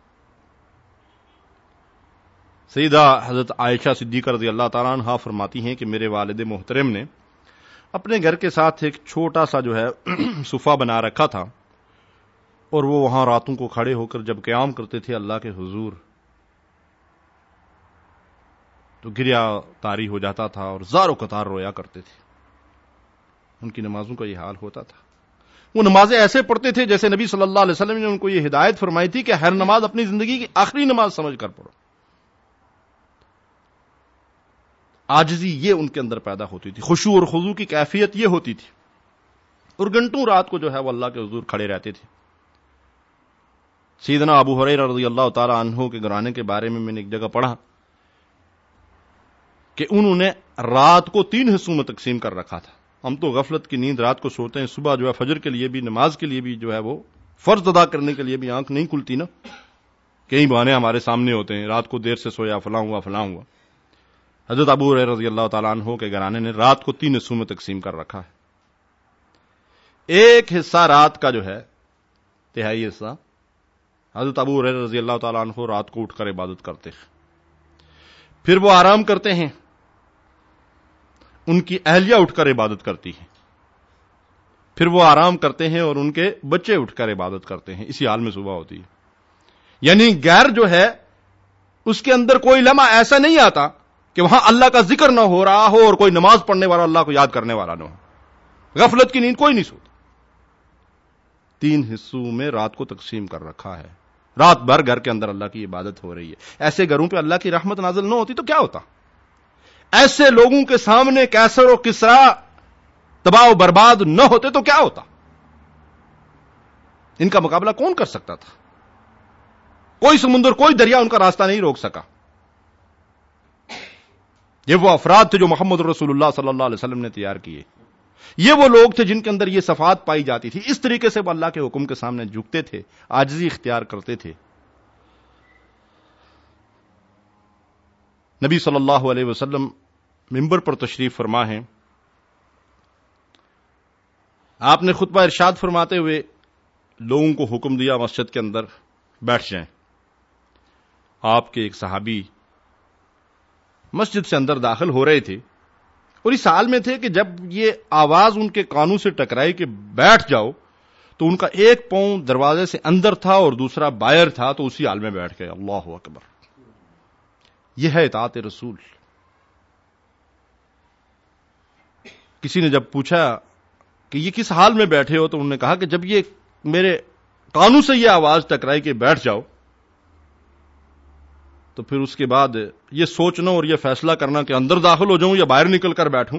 سیدہ حضرت عائشہ صدیقہ رضی اللہ تعالیٰ عنہا فرماتی ہیں کہ میرے والد محترم نے اپنے گھر کے ساتھ ایک چھوٹا سا جو ہے صفہ بنا رکھا تھا اور وہ وہاں راتوں کو کھڑے ہو کر جب قیام کرتے تھے اللہ کے حضور تو گریہ طاری ہو جاتا تھا اور زار و قطار رویا کرتے تھے. ان کی نمازوں کا یہ حال ہوتا تھا. وہ نمازیں ایسے پڑھتے تھے جیسے نبی صلی اللہ علیہ وسلم نے ان کو یہ ہدایت فرمائی تھی کہ ہر نماز اپنی زندگی کی آخری نماز سمجھ کر پڑھو. عاجزی یہ ان کے اندر پیدا ہوتی تھی، خشوع اور خضوع کی کیفیت یہ ہوتی تھی، اور گھنٹوں رات کو جو ہے وہ اللہ کے حضور کھڑے رہتے تھے. سیدنا ابو ہریرہ رضی اللہ تعالی عنہ کے گھرانے کے بارے میں میں نے ایک جگہ پڑھا کہ انہوں نے رات کو تین حصوں میں تقسیم کر رکھا تھا. ہم تو غفلت کی نیند رات کو سوتے ہیں، صبح جو ہے فجر کے لیے بھی، نماز کے لیے بھی جو ہے وہ فرض ادا کرنے کے لیے بھی آنکھ نہیں کھلتی نا، کئی بہانے ہمارے سامنے ہوتے ہیں، رات کو دیر سے سویا، فلاں ہوا فلاں ہوا. حضرت ابو ہریرہ رضی اللہ تعالیٰ عنہ کے گھرانے نے رات کو تین حصوں میں تقسیم کر رکھا ہے. ایک حصہ رات کا جو ہے تہائی حصہ حضرت ابو ہریرہ رضی اللہ تعالیٰ عنہ رات کو اٹھ کر عبادت کرتے ہیں، پھر وہ آرام کرتے ہیں، ان کی اہلیہ اٹھ کر عبادت کرتی ہیں، پھر وہ آرام کرتے ہیں اور ان کے بچے اٹھ کر عبادت کرتے ہیں. اسی حال میں صبح ہوتی ہے. یعنی غیر جو ہے اس کے اندر کوئی لمحہ ایسا نہیں آتا کہ وہاں اللہ کا ذکر نہ ہو رہا ہو اور کوئی نماز پڑھنے والا اللہ کو یاد کرنے والا نہ ہو. غفلت کی نیند کوئی نہیں سوتا. تین حصوں میں رات کو تقسیم کر رکھا ہے. رات بھر گھر کے اندر اللہ کی عبادت ہو رہی ہے. ایسے گھروں پہ اللہ کی رحمت نازل نہ ہوتی تو کیا ہوتا؟ ایسے لوگوں کے سامنے کیسر و کسرا تباہ و برباد نہ ہوتے تو کیا ہوتا؟ ان کا مقابلہ کون کر سکتا تھا؟ کوئی سمندر، کوئی دریا ان کا راستہ نہیں روک سکا. یہ وہ افراد تھے جو محمد رسول اللہ صلی اللہ علیہ وسلم نے تیار کیے. یہ وہ لوگ تھے جن کے اندر یہ صفات پائی جاتی تھی. اس طریقے سے وہ اللہ کے حکم کے سامنے جھکتے تھے، عاجزی اختیار کرتے تھے. نبی صلی اللہ علیہ وسلم منبر پر تشریف فرما ہیں. آپ نے خطبہ ارشاد فرماتے ہوئے لوگوں کو حکم دیا مسجد کے اندر بیٹھ جائیں. آپ کے ایک صحابی مسجد سے اندر داخل ہو رہے تھے اور اس حال میں تھے کہ جب یہ آواز ان کے کانوں سے ٹکرائی کہ بیٹھ جاؤ تو ان کا ایک پاؤں دروازے سے اندر تھا اور دوسرا باہر تھا، تو اسی حال میں بیٹھ گئے. اللہ اکبر. یہ ہے اطاعت رسول. کسی نے جب پوچھا کہ یہ کس حال میں بیٹھے ہو تو انہوں نے کہا کہ جب یہ میرے کانوں سے یہ آواز ٹکرائی کہ بیٹھ جاؤ تو پھر اس کے بعد یہ سوچنا اور یہ فیصلہ کرنا کہ اندر داخل ہو جاؤں یا باہر نکل کر بیٹھوں،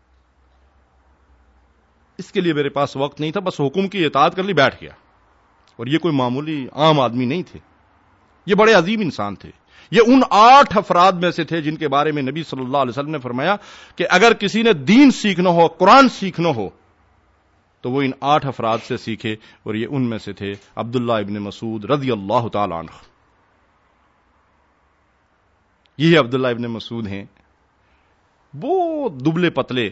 اس کے لیے میرے پاس وقت نہیں تھا. بس حکم کی اطاعت کر لی، بیٹھ گیا. اور یہ کوئی معمولی عام آدمی نہیں تھے، یہ بڑے عظیم انسان تھے. یہ ان آٹھ افراد میں سے تھے جن کے بارے میں نبی صلی اللہ علیہ وسلم نے فرمایا کہ اگر کسی نے دین سیکھنا ہو، قرآن سیکھنا ہو تو وہ ان آٹھ افراد سے سیکھے، اور یہ ان میں سے تھے عبداللہ ابن مسعود رضی اللہ تعالی عنہ. یہ عبداللہ ابن مسعود ہیں وہ دبلے پتلے،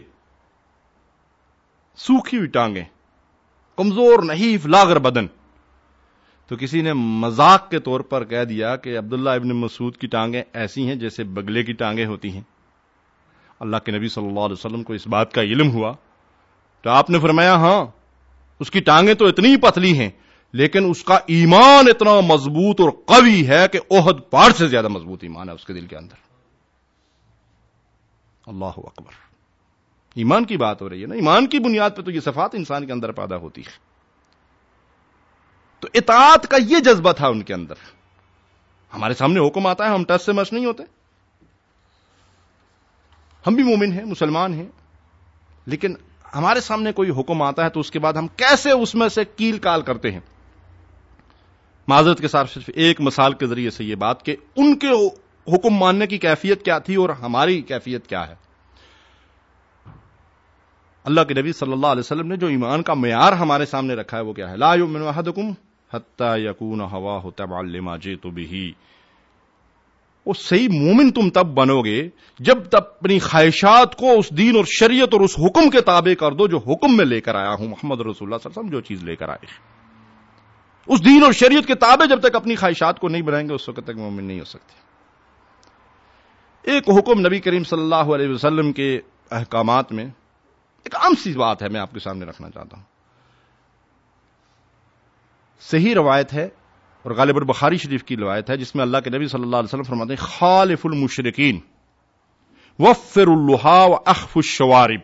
سوکھی ہوئی ٹانگیں، کمزور نحیف لاغر بدن. تو کسی نے مذاق کے طور پر کہہ دیا کہ عبداللہ ابن مسعود کی ٹانگیں ایسی ہیں جیسے بگلے کی ٹانگیں ہوتی ہیں. اللہ کے نبی صلی اللہ علیہ وسلم کو اس بات کا علم ہوا تو آپ نے فرمایا ہاں اس کی ٹانگیں تو اتنی پتلی ہیں لیکن اس کا ایمان اتنا مضبوط اور قوی ہے کہ احد پہاڑ سے زیادہ مضبوط ایمان ہے اس کے دل کے اندر. اللہ اکبر. ایمان کی بات ہو رہی ہے نا، ایمان کی بنیاد پہ تو یہ صفات انسان کے اندر پیدا ہوتی ہے. تو اطاعت کا یہ جذبہ تھا ان کے اندر. ہمارے سامنے حکم آتا ہے ہم ٹس سے مس نہیں ہوتے. ہم بھی مومن ہیں، مسلمان ہیں، لیکن ہمارے سامنے کوئی حکم آتا ہے تو اس کے بعد ہم کیسے اس میں سے کیل کال کرتے ہیں. معذرت کے ساتھ صرف ایک مثال کے ذریعے سے یہ بات کہ ان کے حکم ماننے کی کیفیت کیا تھی اور ہماری کیفیت کیا ہے. اللہ کے نبی صلی اللہ علیہ وسلم نے جو ایمان کا معیار ہمارے سامنے رکھا ہے وہ کیا ہے؟ لا یؤمن احدکم حتی یکون ہواہ تبعا لما جئت بہ. وہ صحیح مومن تم تب بنو گے جب تب اپنی خواہشات کو اس دین اور شریعت اور اس حکم کے تابع کر دو جو حکم میں لے کر آیا ہوں. محمد رسول اللہ صلی اللہ علیہ وسلم جو چیز لے کر آئے اس دین اور شریعت کے تابع جب تک اپنی خواہشات کو نہیں بنائیں گے اس وقت تک مومن نہیں ہو سکتے. ایک حکم نبی کریم صلی اللہ علیہ وسلم کے احکامات میں ایک عام سی بات ہے میں آپ کے سامنے رکھنا چاہتا ہوں. صحیح روایت ہے اور غالباً بخاری شریف کی روایت ہے جس میں اللہ کے نبی صلی اللہ علیہ وسلم فرماتے ہیں خالف المشرکین وفر اللحا واخف الشوارب.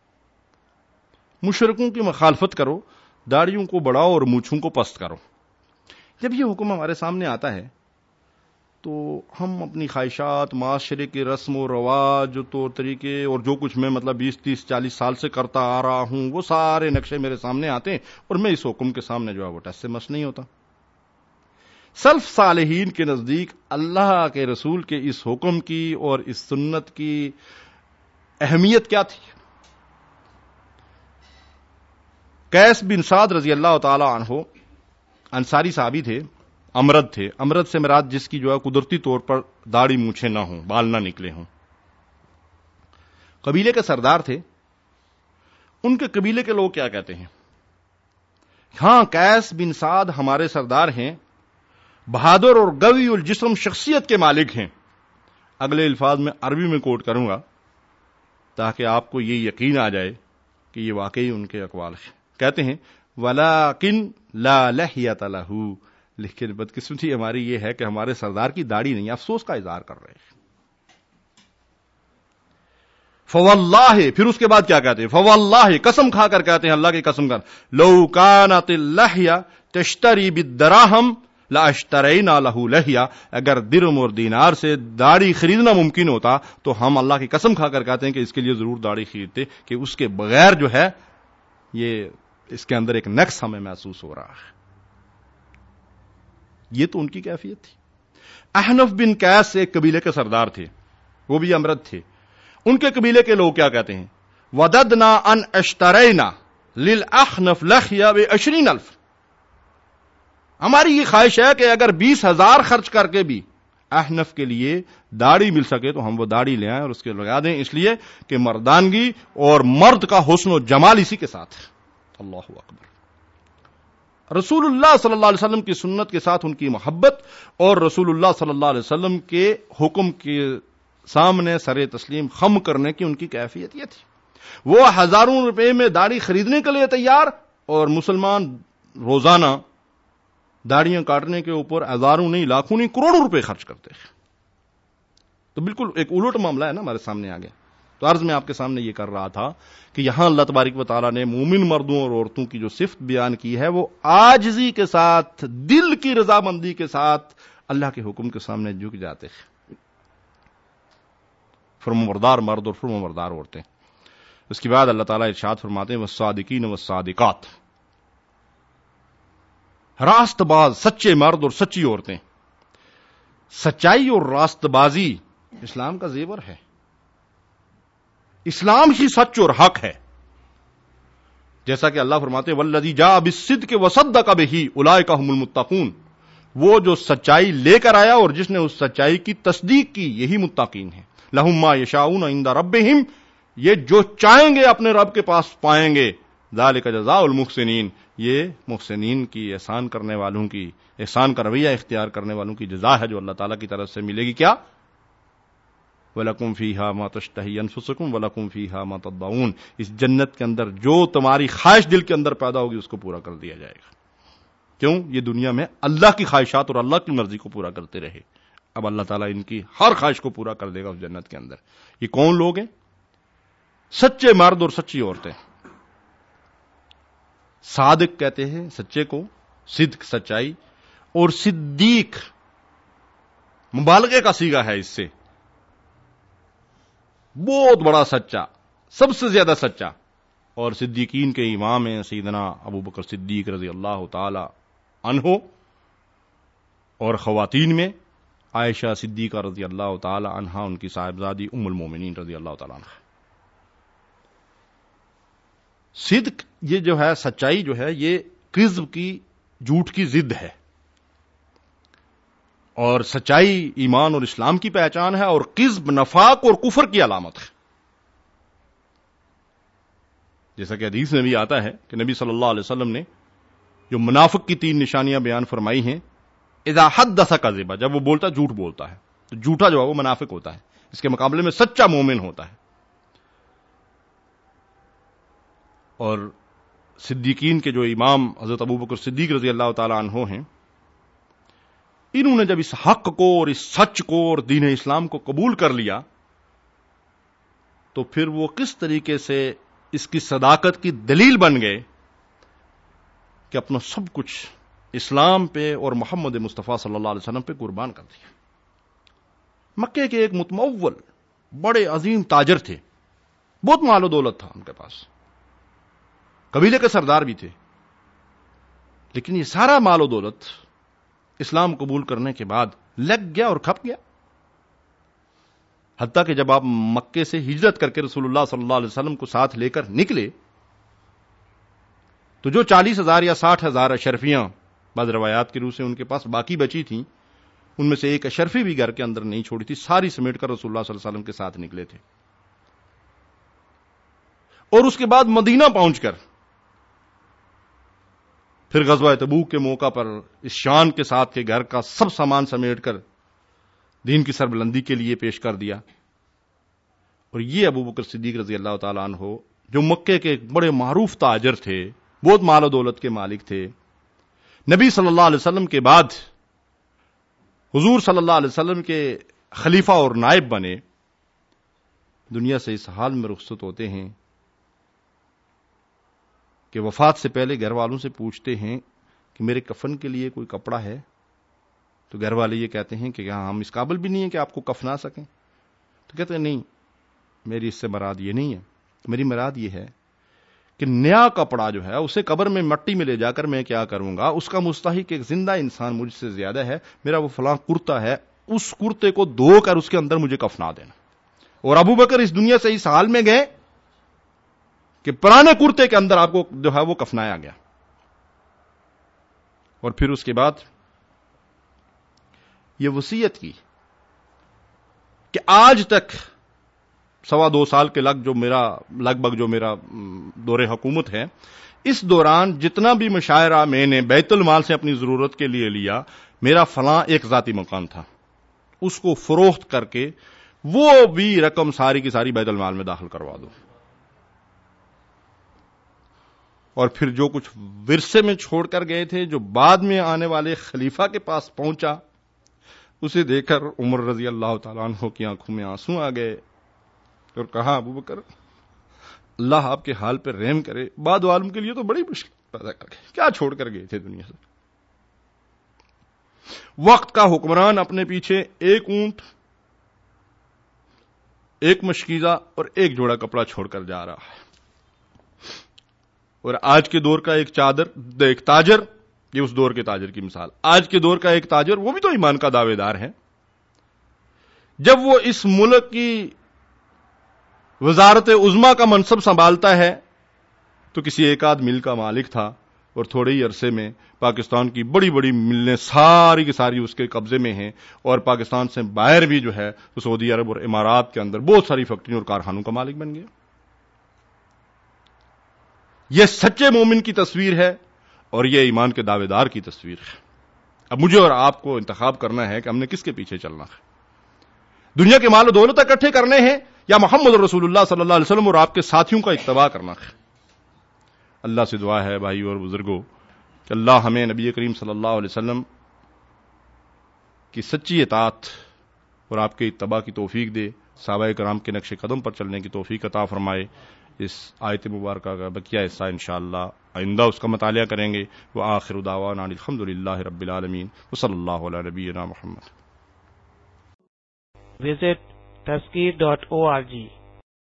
مشرکوں کی مخالفت کرو، داڑھیوں کو بڑھاؤ اور مونچھوں کو پست کرو. جب یہ حکم ہمارے سامنے آتا ہے تو ہم اپنی خواہشات، معاشرے کے رسم و رواج، طور طریقے اور جو کچھ میں مطلب بیس تیس چالیس سال سے کرتا آ رہا ہوں وہ سارے نقشے میرے سامنے آتے ہیں اور میں اس حکم کے سامنے جو ہے وہ ٹس سے مس نہیں ہوتا. سلف صالحین کے نزدیک اللہ کے رسول کے اس حکم کی اور اس سنت کی اہمیت کیا تھی؟ قیس بن سعد رضی اللہ تعالی عنہ انصاری صحابی تھے، امرد تھے. امرد سے مراد جس کی جو ہے قدرتی طور پر داڑھی مونچھیں نہ ہوں، بال نہ نکلے ہوں. قبیلے کے سردار تھے. ان کے قبیلے کے لوگ کیا کہتے ہیں؟ ہاں قیس بن سعد ہمارے سردار ہیں، بہادر اور قوی الجسم شخصیت کے مالک ہیں. اگلے الفاظ میں عربی میں کوٹ کروں گا تاکہ آپ کو یہ یقین آ جائے کہ یہ واقعی ان کے اقوال ہیں. کہتے ہیں وَلَٰكِن لَا لَحْيَةَ لَهُ، لیکن بدقسمتی ہماری یہ ہے کہ ہمارے سردار کی داڑھی نہیں. افسوس کا اظہار کر رہے ہیں. فواللہ، پھر اس کے بعد کیا کہتے ہیں؟ فواللہ، قسم کھا کر کہتے ہیں، اللہ کی قسم کر، لو کانت اللحیہ تشتری بالدراہم لاشترینا لہ لحیہ، اگر درم اور دینار سے داڑھی خریدنا ممکن ہوتا تو ہم اللہ کی قسم کھا کر کہتے ہیں کہ اس کے لیے ضرور داڑھی خریدتے، کہ اس کے بغیر جو ہے یہ اس کے اندر ایک نقص ہمیں محسوس ہو رہا ہے. یہ تو ان کی کیفیت تھی. احنف بن قیس ایک قبیلے کے سردار تھے، وہ بھی امرد تھے. ان کے قبیلے کے لوگ کیا کہتے ہیں؟ وددنا ان اشترینا للاحنف لحیہ بعشرین الف. ہماری یہ خواہش ہے کہ اگر بیس ہزار خرچ کر کے بھی احنف کے لیے داڑھی مل سکے تو ہم وہ داڑھی لے آئیں اور اس کے لگا دیں، اس لیے کہ مردانگی اور مرد کا حسن و جمال اسی کے ساتھ ہے. اللہ اکبر. رسول اللہ صلی اللہ علیہ وسلم کی سنت کے ساتھ ان کی محبت اور رسول اللہ صلی اللہ علیہ وسلم کے حکم کے سامنے سر تسلیم خم کرنے کی ان کی کیفیت یہ تھی. وہ ہزاروں روپے میں داڑھی خریدنے کے لیے تیار اور مسلمان روزانہ داڑیاں کاٹنے کے اوپر ہزاروں نہیں، لاکھوں نہیں، کروڑوں روپے خرچ کرتے ہیں. تو بالکل ایک الٹ معاملہ ہے نا ہمارے سامنے آ گیا. تو عرض میں آپ کے سامنے یہ کر رہا تھا کہ یہاں اللہ تبارک و تعالیٰ نے مومن مردوں اور عورتوں کی جو صفت بیان کی ہے وہ عاجزی کے ساتھ، دل کی رضامندی کے ساتھ اللہ کے حکم کے سامنے جھک جاتے ہیں. فرمانبردار مرد اور فرمانبردار عورتیں. اس کے بعد اللہ تعالیٰ ارشاد فرماتے ہیں والصادقین والصادقات، راست باز سچے مرد اور سچی عورتیں. سچائی اور راست بازی اسلام کا زیور ہے. اسلام ہی سچ اور حق ہے. جیسا کہ اللہ فرماتے ہیں والذی جاء بالصدق وصدق بہ اولئک هم المتقون. وہ جو سچائی لے کر آیا اور جس نے اس سچائی کی تصدیق کی، یہی متقین ہیں. لہم ما یشاؤون عند ربہم، یہ جو چاہیں گے اپنے رب کے پاس پائیں گے. ذالک جزاء المحسنین، یہ محسنین کی، احسان کرنے والوں کی، احسان کا رویہ اختیار کرنے والوں کی جزا ہے جو اللہ تعالیٰ کی طرف سے ملے گی. کیا؟ وَلَكُمْ فِيهَا مَا تَشْتَهِي أَنفُسُكُمْ وَلَكُمْ فِيهَا مَا تَدَّعُونَ، اس جنت کے اندر جو تمہاری خواہش دل کے اندر پیدا ہوگی اس کو پورا کر دیا جائے گا. کیوں؟ یہ دنیا میں اللہ کی خواہشات اور اللہ کی مرضی کو پورا کرتے رہے، اب اللہ تعالیٰ ان کی ہر خواہش کو پورا کر دے گا اس جنت کے اندر. یہ کون لوگ ہیں؟ سچے مرد اور سچی عورتیں. صادق کہتے ہیں سچے کو، صدق سچائی، اور صدیق مبالغے کا صیغہ ہے، اس سے بہت بڑا سچا، سب سے زیادہ سچا. اور صدیقین کے امام ہیں سیدنا ابو بکر صدیق رضی اللہ تعالی عنہ، اور خواتین میں عائشہ صدیقہ رضی اللہ تعالی عنہا، ان کی صاحبزادی ام المومنین رضی اللہ تعالی عنہ. صدق یہ جو ہے، سچائی جو ہے، یہ کذب کی، جھوٹ کی ضد ہے، اور سچائی ایمان اور اسلام کی پہچان ہے، اور کذب نفاق اور کفر کی علامت ہے. جیسا کہ حدیث میں بھی آتا ہے کہ نبی صلی اللہ علیہ وسلم نے جو منافق کی تین نشانیاں بیان فرمائی ہیں، اذا حدث کذب، جب وہ بولتا جھوٹ بولتا ہے، تو جھوٹا جو ہے وہ منافق ہوتا ہے، اس کے مقابلے میں سچا مومن ہوتا ہے. اور صدیقین کے جو امام حضرت ابو بکر صدیق رضی اللہ تعالی عنہ ہیں، انہوں نے جب اس حق کو اور اس سچ کو اور دین اسلام کو قبول کر لیا، تو پھر وہ کس طریقے سے اس کی صداقت کی دلیل بن گئے کہ اپنا سب کچھ اسلام پہ اور محمد مصطفیٰ صلی اللہ علیہ وسلم پہ قربان کر دیا. مکے کے ایک متمول بڑے عظیم تاجر تھے، بہت مال و دولت تھا ان کے پاس، قبیلے کے سردار بھی تھے، لیکن یہ سارا مال و دولت اسلام قبول کرنے کے بعد لگ گیا اور کھپ گیا. حتیٰ کہ جب آپ مکے سے ہجرت کر کے رسول اللہ صلی اللہ علیہ وسلم کو ساتھ لے کر نکلے، تو جو چالیس ہزار یا ساٹھ ہزار اشرفیاں بعض روایات کی روح سے ان کے پاس باقی بچی تھیں، ان میں سے ایک اشرفی بھی گھر کے اندر نہیں چھوڑی تھی، ساری سمیٹ کر رسول اللہ صلی اللہ علیہ وسلم کے ساتھ نکلے تھے. اور اس کے بعد مدینہ پہنچ کر پھر غزوہ تبوک کے موقع پر اس شان کے ساتھ کہ گھر کا سب سامان سمیٹ کر دین کی سربلندی کے لیے پیش کر دیا. اور یہ ابو بکر صدیق رضی اللہ تعالیٰ عنہ جو مکے کے ایک بڑے معروف تاجر تھے، بہت مال و دولت کے مالک تھے، نبی صلی اللہ علیہ وسلم کے بعد حضور صلی اللہ علیہ وسلم کے خلیفہ اور نائب بنے، دنیا سے اس حال میں رخصت ہوتے ہیں کہ وفات سے پہلے گھر والوں سے پوچھتے ہیں کہ میرے کفن کے لیے کوئی کپڑا ہے؟ تو گھر والے یہ کہتے ہیں کہ ہاں ہم اس قابل بھی نہیں ہیں کہ آپ کو کفنا سکیں. تو کہتے ہیں نہیں، میری اس سے مراد یہ نہیں ہے، میری مراد یہ ہے کہ نیا کپڑا جو ہے اسے قبر میں مٹی میں لے جا کر میں کیا کروں گا، اس کا مستحق ایک زندہ انسان مجھ سے زیادہ ہے، میرا وہ فلاں کرتا ہے، اس کرتے کو دھو کر اس کے اندر مجھے کفنا دینا. اور ابو بکر اس دنیا سے اس حال میں گئے کہ پرانے کرتے کے اندر آپ کو جو ہے وہ کفنایا گیا. اور پھر اس کے بعد یہ وصیت کی کہ آج تک سوا دو سال کے لگ جو میرا لگ بھگ جو میرا دور حکومت ہے، اس دوران جتنا بھی مشاعرہ میں نے بیت المال سے اپنی ضرورت کے لیے لیا، میرا فلاں ایک ذاتی مکان تھا، اس کو فروخت کر کے وہ بھی رقم ساری کی ساری بیت المال میں داخل کروا دو. اور پھر جو کچھ ورثے میں چھوڑ کر گئے تھے، جو بعد میں آنے والے خلیفہ کے پاس پہنچا، اسے دیکھ کر عمر رضی اللہ تعالیٰ عنہ کی آنکھوں میں آنسو آ گئے اور کہا ابو بکر اللہ آپ کے حال پر رحم کرے، بعد عالم کے لیے تو بڑی مشکل پیدا کر گئے، کیا چھوڑ کر گئے تھے دنیا سے. وقت کا حکمران اپنے پیچھے ایک اونٹ، ایک مشکیزہ اور ایک جوڑا کپڑا چھوڑ کر جا رہا ہے. اور آج کے دور کا ایک چادر ایک تاجر، یہ اس دور کے تاجر کی مثال، آج کے دور کا ایک تاجر، وہ بھی تو ایمان کا دعوے دار ہے، جب وہ اس ملک کی وزارت عظمیٰ کا منصب سنبھالتا ہے تو کسی ایک آدھ مل کا مالک تھا، اور تھوڑے ہی عرصے میں پاکستان کی بڑی بڑی ملیں ساری کی ساری اس کے قبضے میں ہیں، اور پاکستان سے باہر بھی جو ہے تو سعودی عرب اور امارات کے اندر بہت ساری فیکٹریوں اور کارخانوں کا مالک بن گیا۔ یہ سچے مومن کی تصویر ہے اور یہ ایمان کے دعوے دار کی تصویر ہے۔ اب مجھے اور آپ کو انتخاب کرنا ہے کہ ہم نے کس کے پیچھے چلنا ہے، دنیا کے مال و دولت اکٹھے کرنے ہیں یا محمد رسول اللہ صلی اللہ علیہ وسلم اور آپ کے ساتھیوں کا اتباع کرنا ہے۔ اللہ سے دعا ہے بھائی اور بزرگوں کہ اللہ ہمیں نبی کریم صلی اللہ علیہ وسلم کی سچی اطاعت اور آپ کے اتباع کی توفیق دے، صحابہ کرام کے نقش قدم پر چلنے کی توفیق عطا فرمائے۔ اس آیت مبارکہ کا بقیہ حصہ انشاءاللہ آئندہ اس کا مطالعہ کریں گے۔ وآخر دعوانا الحمدللہ رب العالمین وصلی اللہ علی نبینا محمد۔ Visit taskir dot org